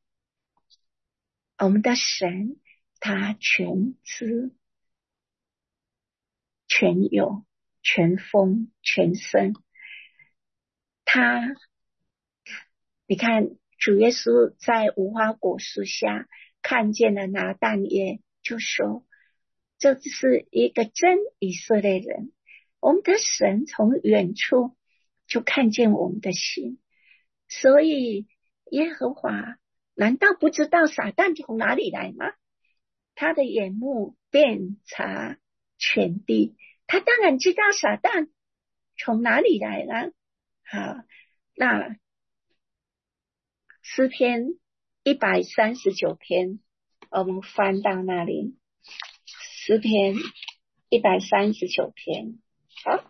我们的神他全知全有全丰全生，他你看主耶稣在无花果树下看见了拿但业，就说这是一个真以色列人。我们的神从远处就看见我们的心，所以耶和华难道不知道撒旦从哪里来吗？他的眼目遍察全地，他当然知道撒旦从哪里来了。好，那诗篇一百三十九篇，我们翻到那里，诗篇一百三十九篇。好，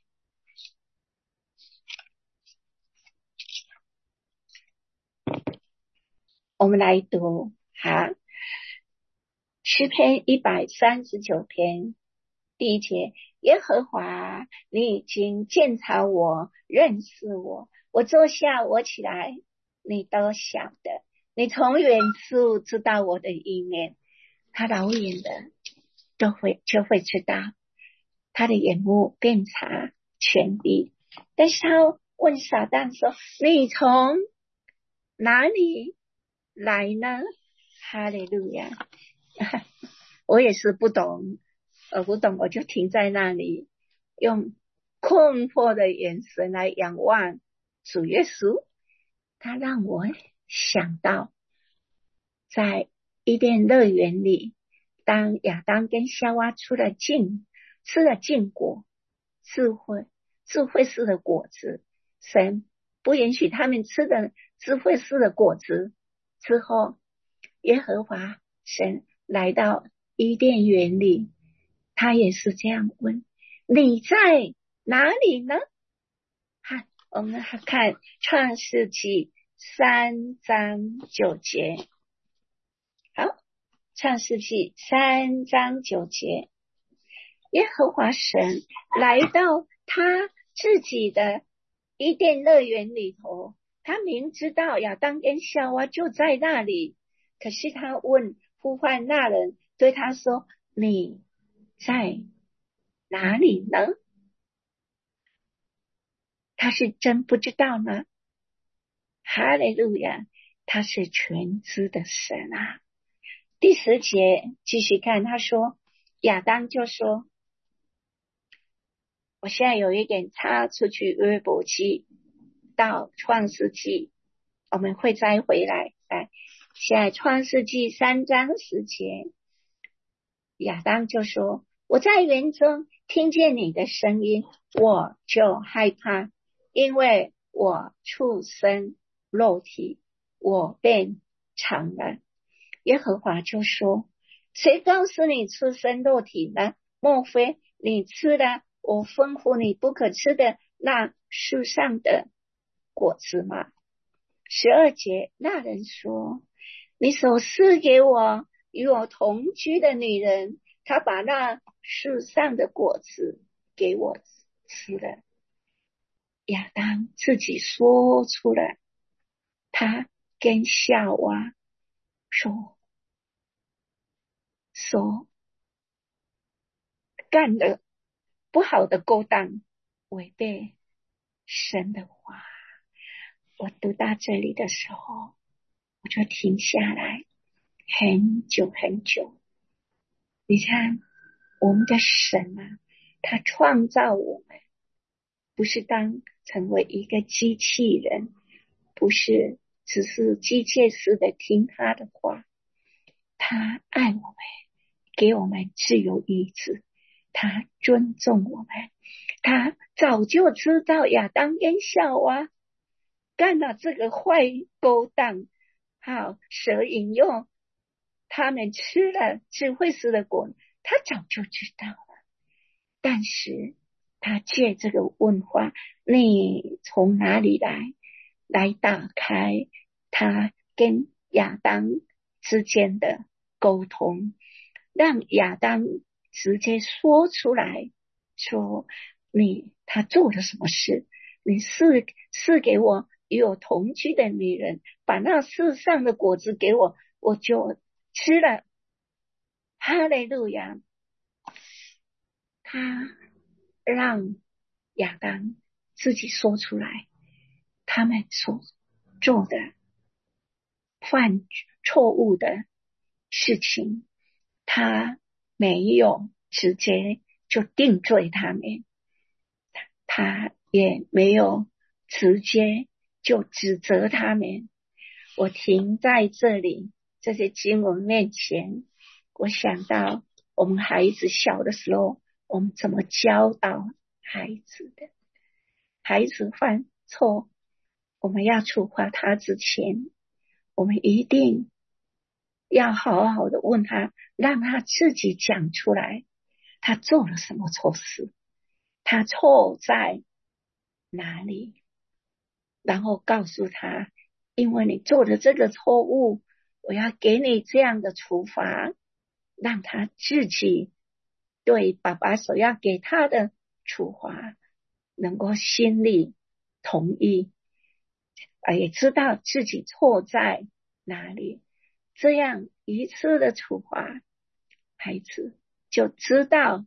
我们来读。好，诗篇一百三十九篇第一节，耶和华，你已经鉴察我，认识我，我坐下，我起来，你都晓得，你从远处知道我的意念。他老远的都会就会知道，他的眼目遍察全地。但是他问撒旦说，你从哪里来呢？哈利路亚！我也是不懂，我不懂，我就停在那里，用困惑的眼神来仰望主耶稣。他让我想到，在伊甸乐园里，当亚当跟夏娃出了禁，吃了禁果，智慧智慧树的果子，神不允许他们吃的智慧树的果子之后，耶和华神来到伊甸园里，他也是这样问，你在哪里呢？好，我们看创世纪三章九节。好，创世纪三章九节，耶和华神来到他自己的伊甸乐园里头，他明知道亚当跟夏娃就在那里，可是他问呼唤那人，对他说，你在哪里呢？他是真不知道呢。哈利路亚，他是全知的神啊。第十节继续看，他说，亚当就说，我现在有一点插出去约伯记到创世纪，我们会再回来。来，现在创世纪三章十节，亚当就说， 我在园中听见你的声音，我就害怕，因为我畜生肉体，我便尝了。耶和华就说，谁告诉你畜生肉体呢？莫非你吃了我吩咐你不可吃的那树上的果子吗？十二节，那人说，你所赐给我与我同居的女人，她把那树上的果子给我吃了。亚当自己说出了，他跟夏娃说说干了不好的勾当，违背神的话。我读到这里的时候，我就停下来很久很久。你看我们的神啊，他创造我们不是当成为一个机器人，不是只是机械式的听他的话，他爱我们，给我们自由意志，他尊重我们，他早就知道亚当跟夏娃干了这个坏勾当，好，蛇引诱他们吃了智慧树的果，他早就知道了。但是他借这个问话，你从哪里来，来打开他跟亚当之间的沟通，让亚当直接说出来，说你他做了什么事，你是是给我与我同居的女人，把那世上的果子给我，我就吃了。哈利路亚！他让亚当自己说出来，他们所做的犯错误的事情，他没有直接就定罪他们，他也没有直接就指责他们。我停在这里这些经文面前，我想到我们孩子小的时候，我们怎么教导孩子的。孩子犯错，我们要处罚他之前，我们一定要好好的问他，让他自己讲出来，他做了什么错事，他错在哪里，然后告诉他，因为你做了这个错误，我要给你这样的处罚，让他自己对爸爸所要给他的处罚能够心里同意，也知道自己错在哪里，这样一次的处罚，孩子就知道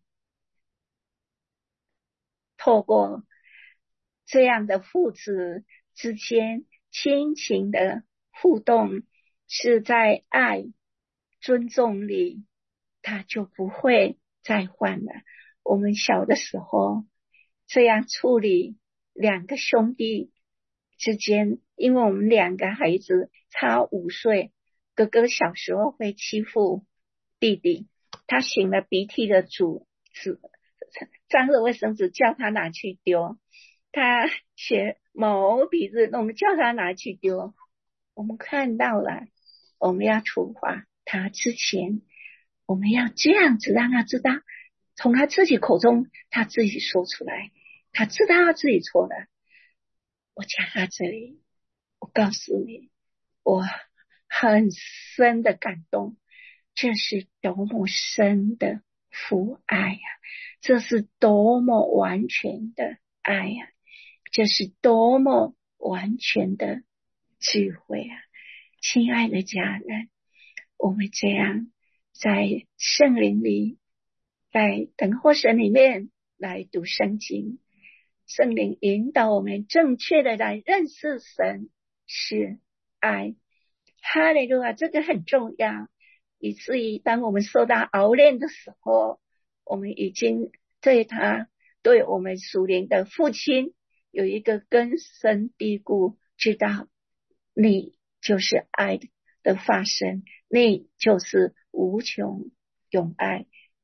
透过这样的父子之间亲情的互动是在爱尊重里，他就不会再犯了。我们小的时候这样处理两个兄弟之间，因为我们两个孩子差五岁，哥哥小时候会欺负弟弟，他擤了鼻涕的主子脏的卫生纸叫他拿去丢，他写毛笔字弄叫他拿去丢，我们看到了，我们要处罚他之前，我们要这样子让他知道，从他自己口中他自己说出来，他知道他自己错了。我讲到这里，我告诉你，我很深的感动，这是多么深的父爱呀、啊！这是多么完全的爱呀、啊！这是多么完全的智慧啊！亲爱的家人，我们这样在圣灵里，在等候神里面来读圣经，圣灵引导我们正确的来认识神是爱。哈利路亚，这个很重要，以至于当我们受到熬炼的时候，我们已经对他对我们属灵的父亲有一个根深蒂固，知道你就是爱的发生，你就是无穷永爱，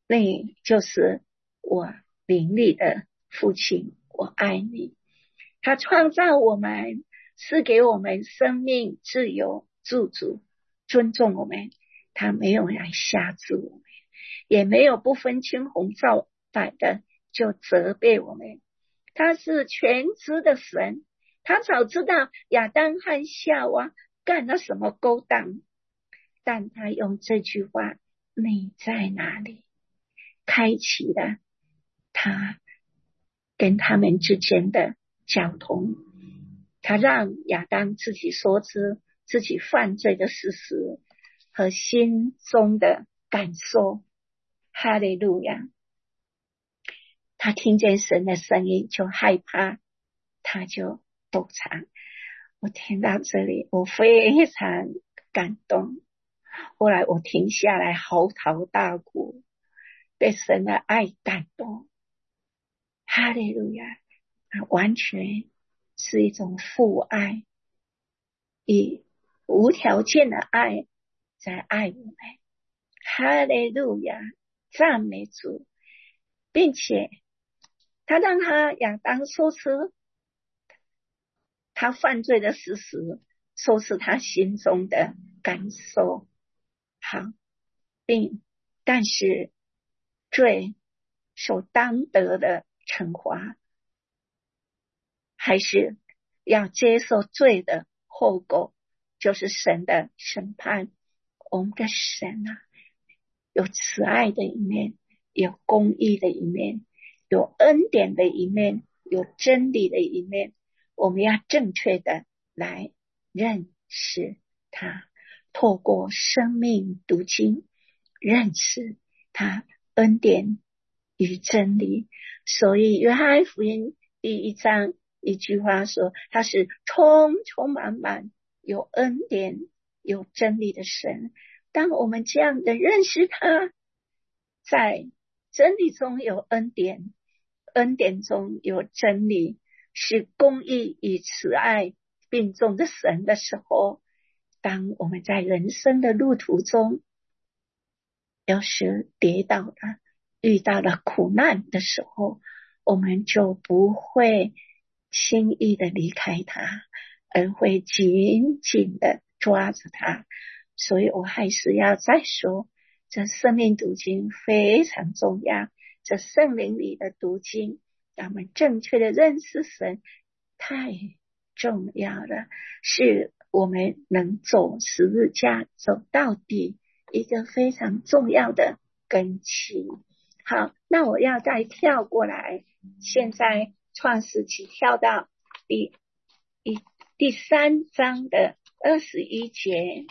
你就是我灵里的父亲，我爱你。他创造我们，是给我们生命、自由、自主，尊重我们。他没有来辖制我们，也没有不分青红皂白的就责备我们。他是全知的神，他早知道亚当和夏娃干了什么勾当，但他用这句话，你在哪里，开启了他跟他们之间的交通。他让亚当自己所知自己犯罪的事实和心中的感受。哈利路亚！他听见神的声音就害怕，他就躲藏。我听到这里，我非常感动。后来我停下来嚎啕大哭，被神的爱感动。哈利路亚！完全是一种父爱，以无条件的爱在爱我们。哈利路亚！赞美主，并且他让他亚当说出他犯罪的事实，说出他心中的感受。好，并但是罪所当得的惩罚，还是要接受罪的后果，就是神的审判。我们的神啊，有慈爱的一面，有公义的一面，有恩典的一面，有真理的一面。我们要正确的来认识他，透过生命读经认识他恩典与真理。所以约翰福音第一章一句话说，他是充充满满有恩典有真理的神。当我们这样的认识他，在真理中有恩典，恩典中有真理，是公义与慈爱并重的神的时候，当我们在人生的路途中有时跌倒了，遇到了苦难的时候，我们就不会轻易的离开他，而会紧紧的抓着他。所以我还是要再说，这生命读经非常重要，这圣灵里的读经，让我们正确的认识神太重要了，是我们能走十字架走到底一个非常重要的根基。好，那我要再跳过来，现在创世纪跳到第一第三章的二十一节。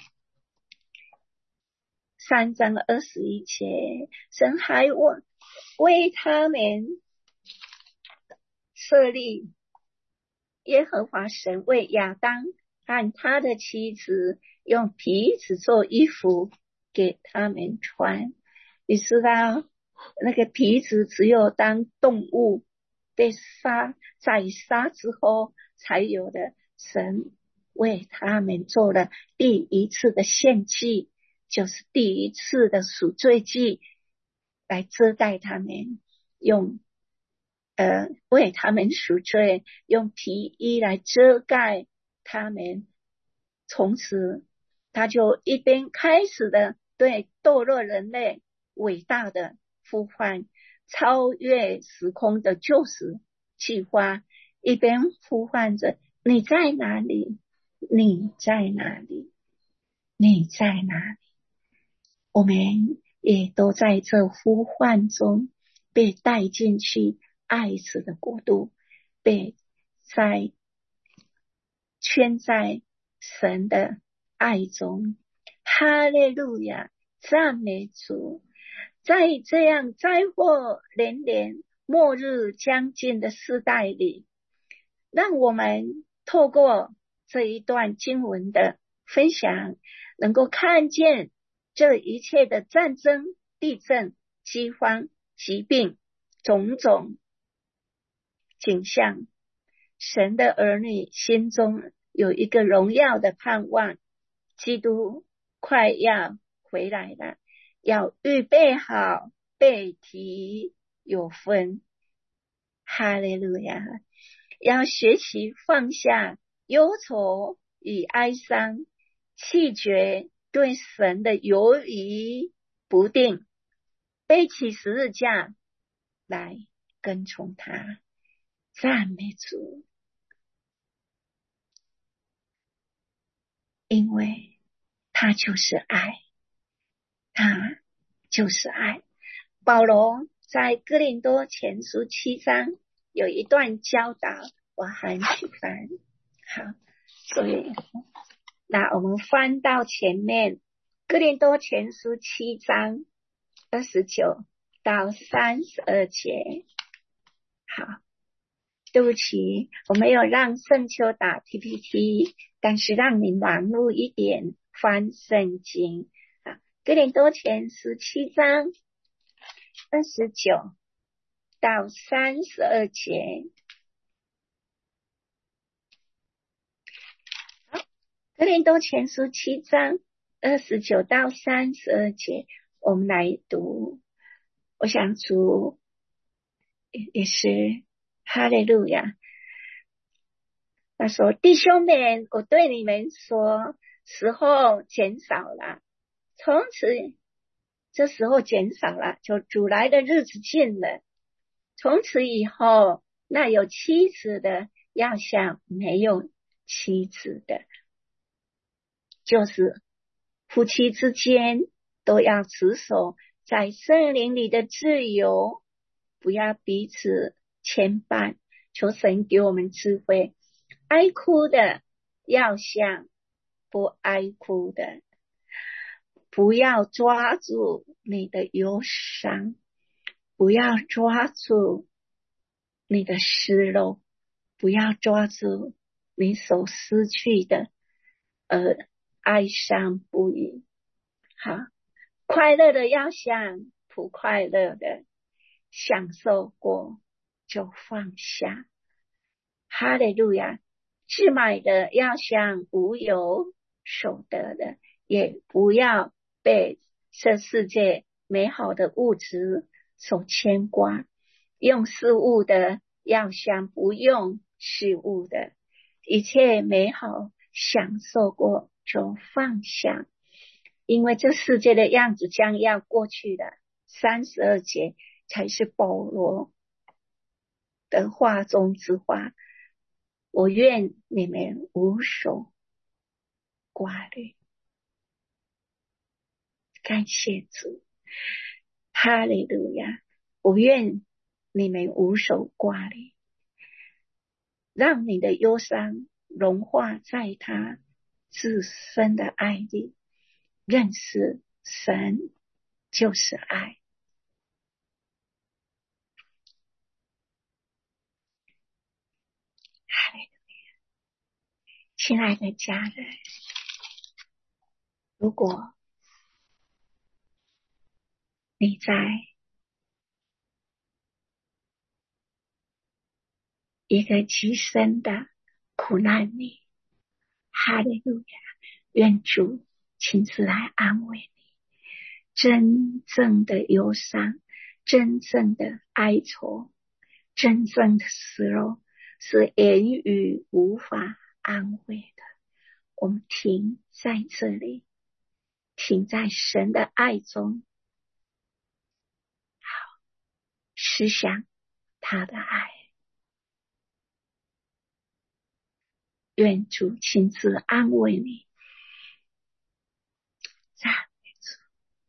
三章二十一节，神还为他们设立，耶和华神为亚当和他的妻子用皮子做衣服给他们穿。你知道那个皮子只有当动物被杀宰杀之后才有的，神为他们做了第一次的献祭，就是第一次的赎罪祭，来遮盖他们，用呃为他们赎罪，用皮衣来遮盖他们。从此他就一边开始的对堕落人类伟大的呼唤，超越时空的救赎计划，一边呼唤着你在哪里，你在哪里，你在哪里。我们也都在这呼唤中被带进去爱子的国度，被在圈在神的爱中。哈利路亚，赞美主！在这样灾祸连连、末日将近的世代里，让我们透过这一段经文的分享，能够看见这一切的战争、地震、饥荒、疾病，种种景象，神的儿女心中有一个荣耀的盼望，基督快要回来了，要预备好背题有分。哈利路亚！要学习放下忧愁与哀伤，弃绝对神的犹疑不定，背起十字架来跟从他。赞美主！因为他就是爱，他就是爱。保罗在哥林多前书七章有一段教导，我很喜欢。好，所以那我们翻到前面，哥林多前书七章二十九到三十二节。好，对不起，我没有让圣秋打 P P T， 但是让你忙碌一点翻圣经。啊，哥林多前书七章二十九到三十二节。好，哥林多前书七章二十九到三十二节，我们来读。我想主也是哈利路亚。他说：弟兄们，我对你们说，时候减少了，从此这时候减少了，就主来的日子近了。从此以后，那有妻子的要像没有妻子的，就是夫妻之间都要持守在圣灵里的自由，不要彼此牵绊。求神给我们智慧。爱哭的要像不爱哭的，不要抓住你的忧伤，不要抓住你的失落，不要抓住你所失去的而哀伤不已。好，快乐的要像不快乐的，享受过就放下。哈利路亚！置买的要像无有所得的，也不要被这世界美好的物质所牵挂。用事物的要像不用事物的，一切美好享受过就放下，因为这世界的样子将要过去的。三十二节才是保罗的话中之话。我愿你们无所挂虑。感谢主，哈利路亚！我愿你们无所挂虑，让你的忧伤融化在他自身的爱里，认识神就是爱。哈利路亚！亲爱的家人，如果你在一个极深的苦难里，哈利路亚！愿主亲自来安慰你。真正的忧伤，真正的哀愁，真正的失落，是言语无法安慰的。我们停在这里，停在神的爱中，好，思想他的爱。愿主亲自安慰你。赞美主。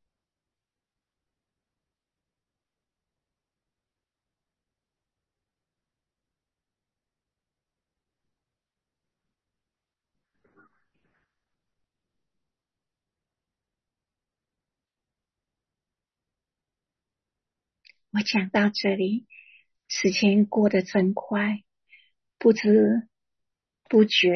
我讲到这里，时间过得真快，不知不觉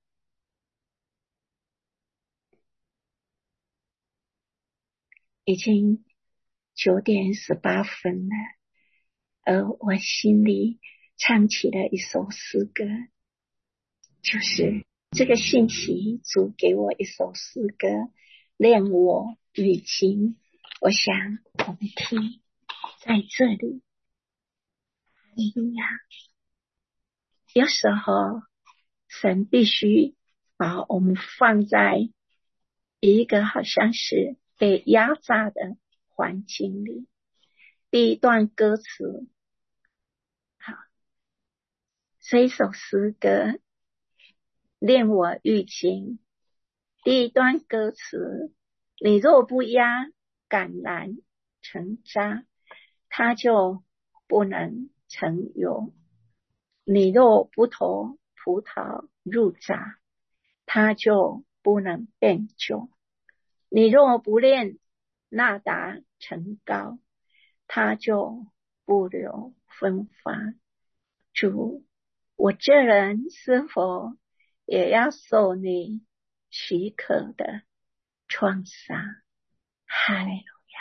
已经九点十八分了，而我心里唱起了一首诗歌，就是这个信息主给我一首诗歌，恋我语情。我想我们听。 在这里。哈利路亚！有时候神必须把我们放在一个好像是被压榨的环境里。第一段歌词，好，这首诗歌令我欲惊。第一段歌词，你若不压橄榄成渣，它就不能成油；你若不投葡萄入榨，它就不能变酒；你若不炼纳达成膏，它就不留芬芳。主，我这人是否也要受你许可的创伤？哈利路亚！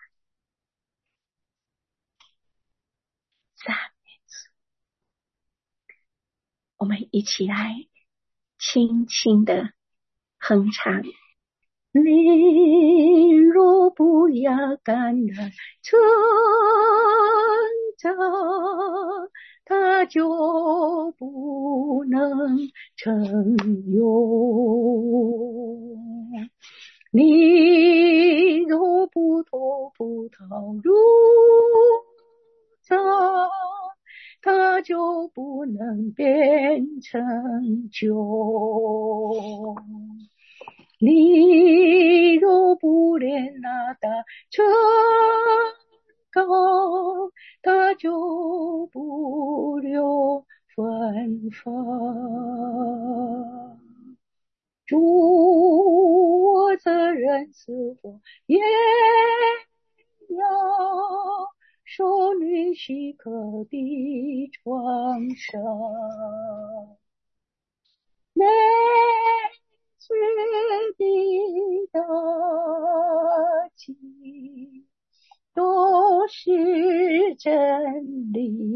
赞美主！我们一起来轻轻的哼唱。你若不要橄榄成渣，它就不能成油；你若不投葡萄入榨，它就不能变成酒；你若不炼纳达成膏，它就不留芬芳。主，我这人是否也要受你许可的创伤？每次的打击都是真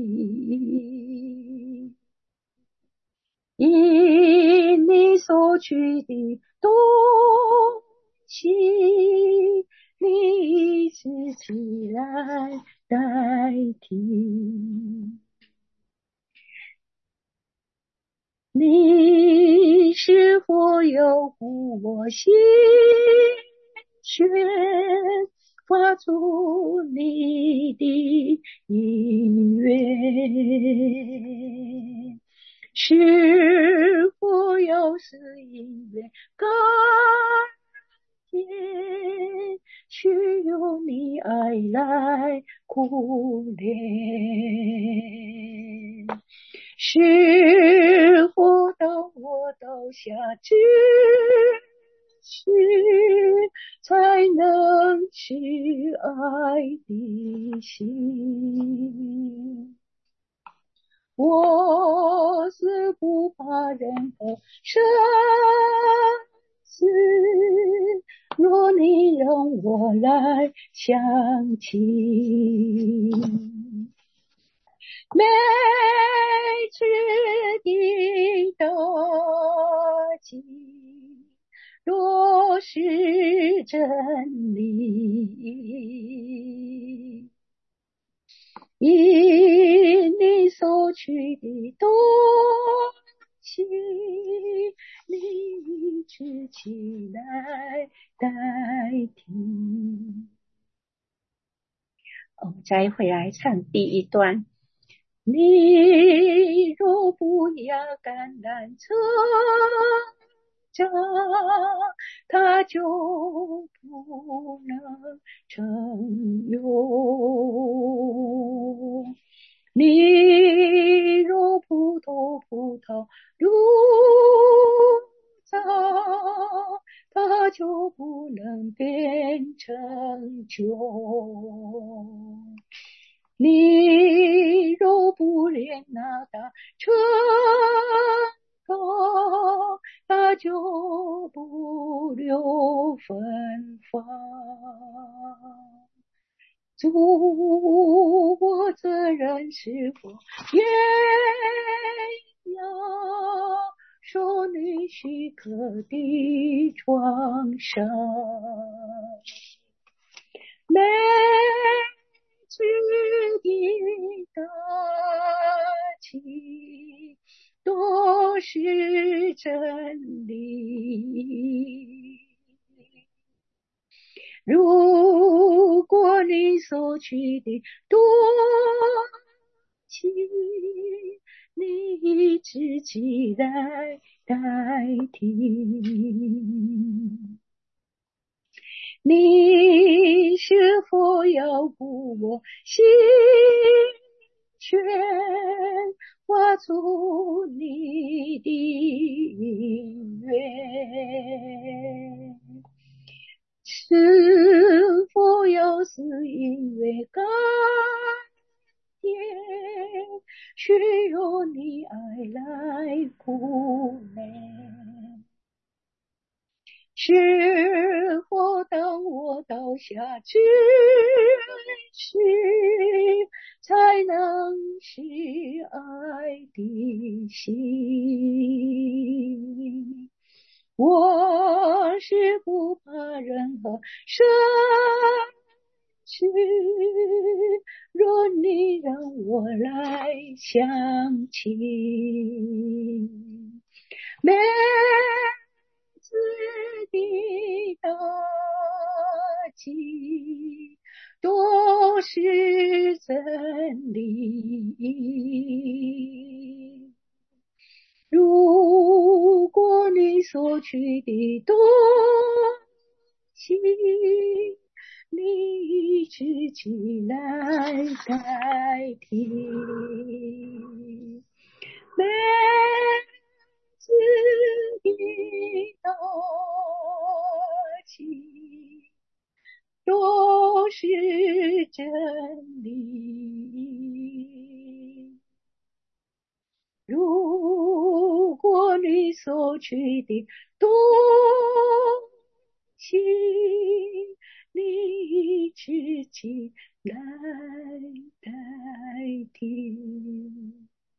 理，因你所取的东西，你一直起来代替。你是否有故我心弦，发出你的音乐？是否有使音乐改变，需用你爱来苦练？是否当我倒下之时，才能去爱的心？我是不怕人的生死，若你让我来相亲。每次的打击若是真理，因你所取的东西，你一直起来代替。我们再回来唱第一段。你若不要橄榄成渣，它就不能成油；你若不投葡萄入榨，它就不能变成酒；你若不炼纳达成膏，它就不留芬芳。主，我这人是否也要受你许可的创伤？每次的大气都是真理。如果你所取的多情，你自己来代替。你是否要顾我心弦，画出你的姻缘？是否要是因为改变，需要你爱来苦难？是否当我倒下之时，才能是爱的心？我是不怕任何失去，若你让我来相亲，每次的打击都是真理。如果你所取的东西，你自己来代替。每次的打击都是真理。如果你所取的东西，你自己来代替。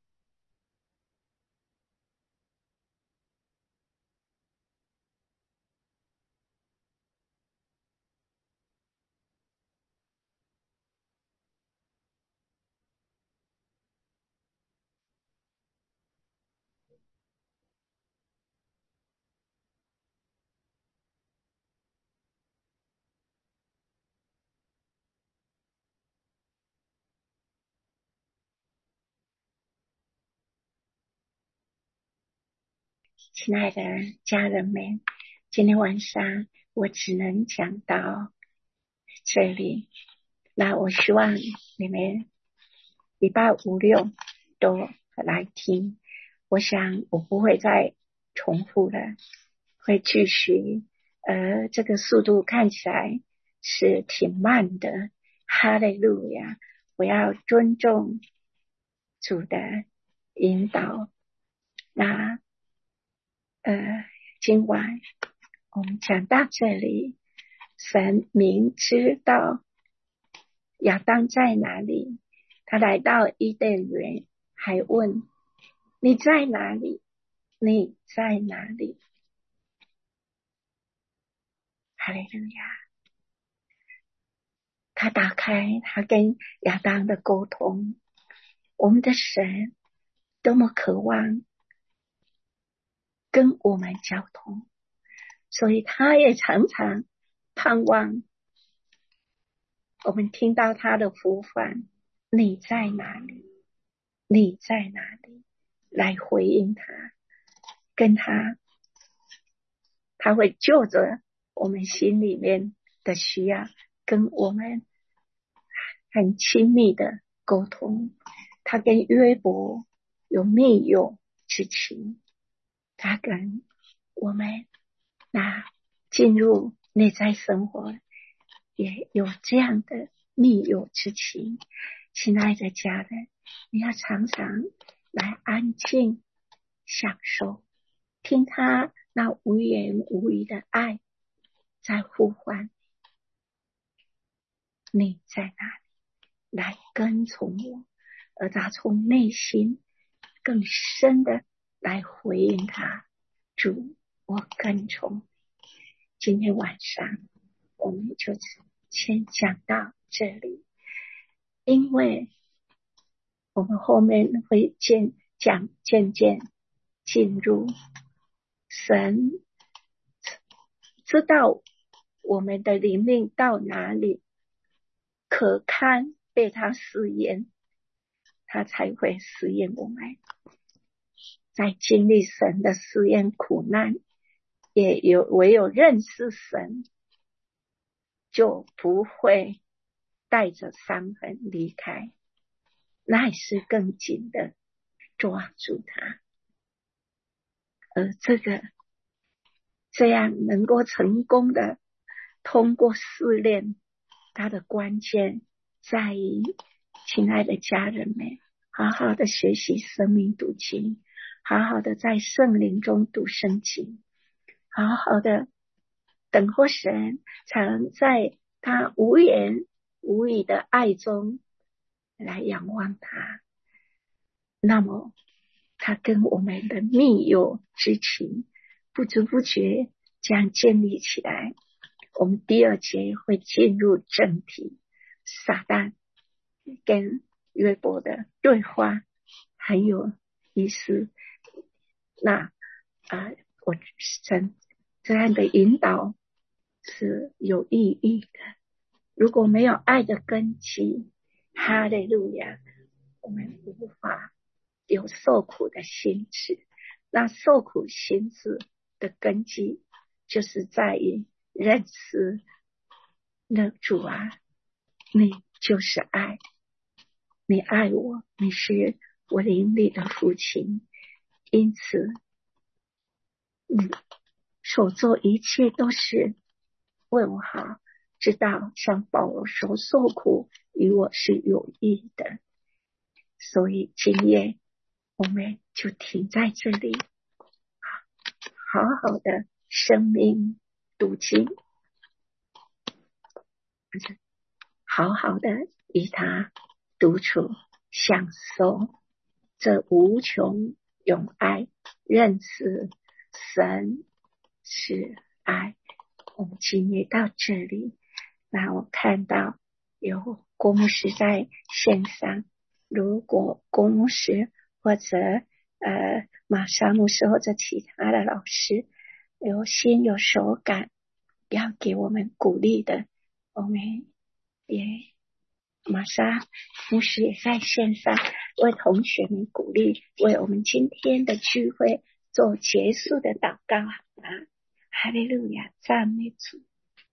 亲爱的家人们，今天晚上我只能讲到这里。那我希望你们礼拜五六都来听。我想我不会再重复了，会继续。呃，这个速度看起来是挺慢的。哈利路亚！我要尊重主的引导。那呃，今晚我们讲到这里。神明知道亚当在哪里，他来到伊甸园，还问你在哪里？你在哪里？哈利路亚！他打开他跟亚当的沟通。我们的神多么渴望跟我们交通，所以他也常常盼望我们听到他的呼唤，你在哪里？你在哪里？来回应他，跟他，他会就着我们心里面的需要，跟我们很亲密的沟通。他跟约伯有密友之情，他跟我们那进入内在生活也有这样的密友之情。亲爱的家人，你要常常来安静享受，听他那无言无语的爱在呼唤你在哪里，来跟从我，而他从内心更深的来回应他，主，我跟从。今天晚上我们就先讲到这里。 因为我们后面会渐讲渐渐进入神知道我们的灵命到哪里可堪被他试验，他才会试验我们。在经历神的试验苦难，也有唯有认识神，就不会带着伤痕离开，乃是更紧的抓住他。而这个这样能够成功的通过试炼，它的关键在于，亲爱的家人们，好好的学习生命读经，好好的在圣灵中读圣经，好好的等候神，才能在他无言无语的爱中来仰望他。那么他跟我们的密友之情不知不觉将建立起来。我们第二节会进入正题，撒旦跟约伯的对话很有意思。那啊，我神这样的引导是有意义的。如果没有爱的根基，哈利路亚，我们无法有受苦的心志。那受苦心志的根基就是在于认识那主啊，你就是爱，你爱我，你是我灵里的父亲，因此你所做一切都是为我好，知道像保罗说，受苦与我是有益的。所以今夜我们就停在这里，好好的生命读经，好好的与他独处，享受这无穷永爱，认识神是爱。我们今夜到这里，那我看到有郭牧师在线上，如果郭牧师或者呃马莎牧师或者其他的老师有心有手感要给我们鼓励的，我们也玛莎牧师也在线上为同学们鼓励，为我们今天的聚会做结束的祷告啊！哈利路亚，赞美主。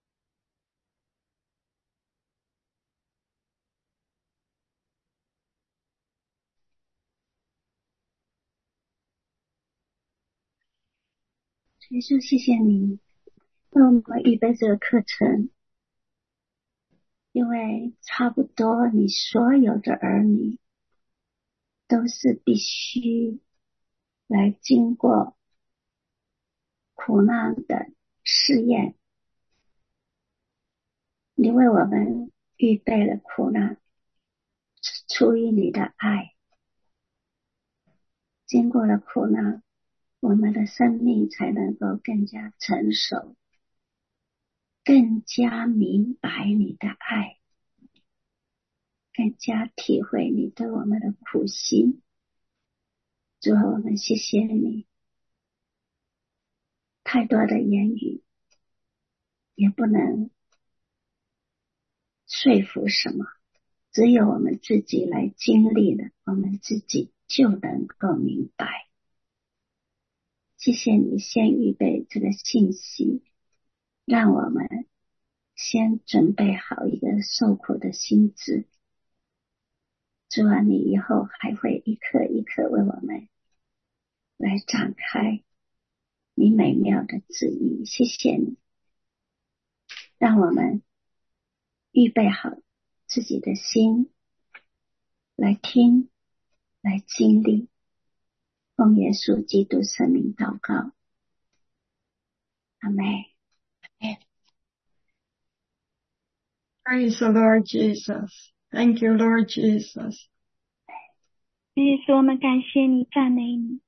耶稣，谢谢你为我们预备这个课程，因为差不多你所有的儿女都是必须来经过苦难的试验，你为我们预备了苦难，出于你的爱，经过了苦难，我们的生命才能够更加成熟，更加明白你的爱，更加体会你对我们的苦心。主啊，我们谢谢你，太多的言语也不能说服什么，只有我们自己来经历了，我们自己就能够明白。谢谢你先预备这个信息，让我们先准备好一个受苦的心志。主啊，你以后还会一刻一刻为我们来展开你美妙的旨意。谢谢你，让我们预备好自己的心来听，来经历。奉耶稣基督圣名祷告，阿们。 Praise the Lord Jesus. Thank you, Lord Jesus. 耶稣，我们感谢你，赞美你。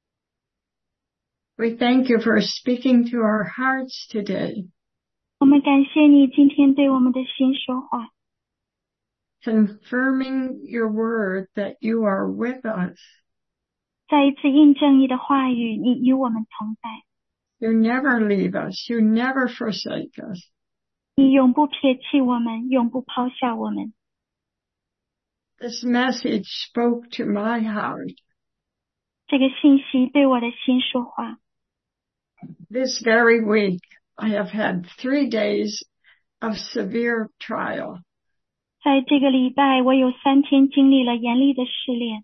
We thank you for speaking to our hearts today. 我们感谢你今天对我们的心说话。 confirming your word that you are with us. 再一次印证你的话语，你与我们同在， You never leave us. You never forsake us. 你永不撇弃我们，永不抛下我们。 This message spoke to my heart. 这个信息对我的心说话。 This very week, I have had three days of severe trial. 在这个礼拜，我有三天经历了严厉的试炼，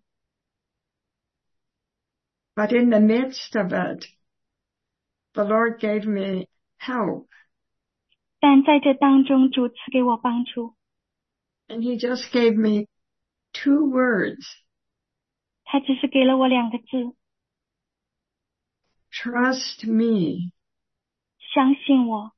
But in the midst of it, the Lord gave me help. 但在这当中，主赐给我帮助。 And He just gave me two words. 他只是给了我两个字： Trust me. 相信我。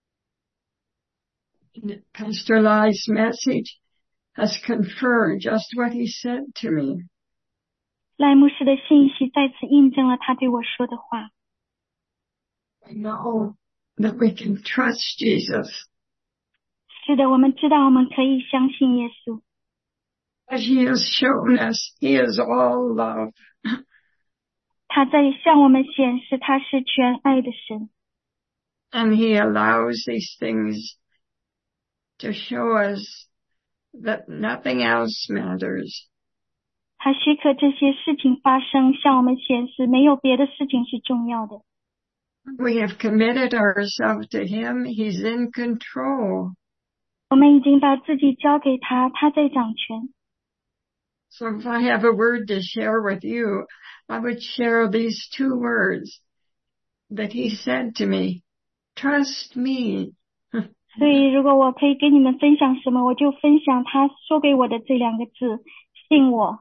Pastor Lai's message has confirmed just what he said to me. 赖牧师的信息再次印证了他对我说的话。 I know that we can trust Jesus. 是的，我们知道我们可以相信耶稣， As He has shown us, He is all love. 他在向我们显示他是全爱的神， And He allows these things to show us that nothing else matters. 他许可这些事情发生，向我们显示没有别的事情是重要的。 We have committed ourselves to Him. He's in control. 我们已经把自己交给他，他在掌权。 So if I have a word to share with you, I would share these two words that He said to me. Trust me. 所以如果我可以跟你们分享什么，我就分享他说给我的这两个字：信我。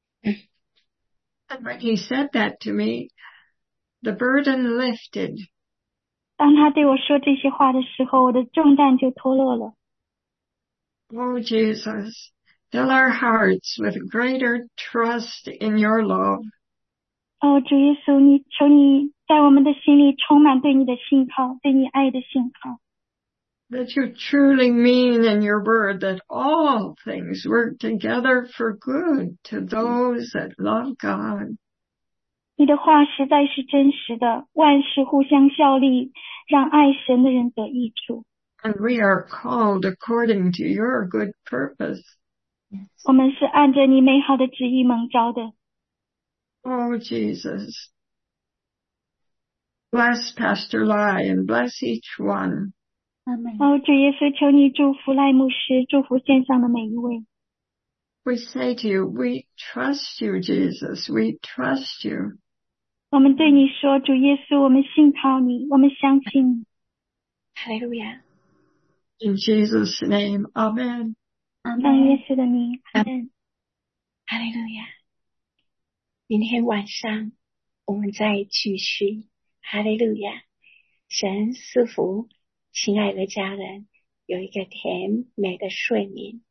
And when He said that to me, the burden lifted. 当他对我说这些话的时候，我的重担就脱落了。 Oh, Jesus, fill our hearts with greater trust in your love. 哦，主耶稣，你求你在我们的心里充满对你的信靠，对你爱的信靠。 That you truly mean in your word that all things work together for good to those that love God. 你的话实在是真实的，万事互相效力，让爱神的人得益处。 And we are called according to your good purpose. 我们是按着你美好的旨意蒙召的。 Oh, Jesus. Bless Pastor Lai and bless each one. 阿们。 哦，主耶稣，求你祝福赖牧师，祝福线上的每一位。 We say to you, we trust you, Jesus. We trust you. 我们对你说，主耶稣，我们信靠你，我们相信你。 哈利路亚， In Jesus' name, amen. 阿奉耶们。 稣的名，阿门。 哈利路亚。明天晚上我们再继续。哈利路亚，神赐福亲爱的家人有一个甜美的睡眠。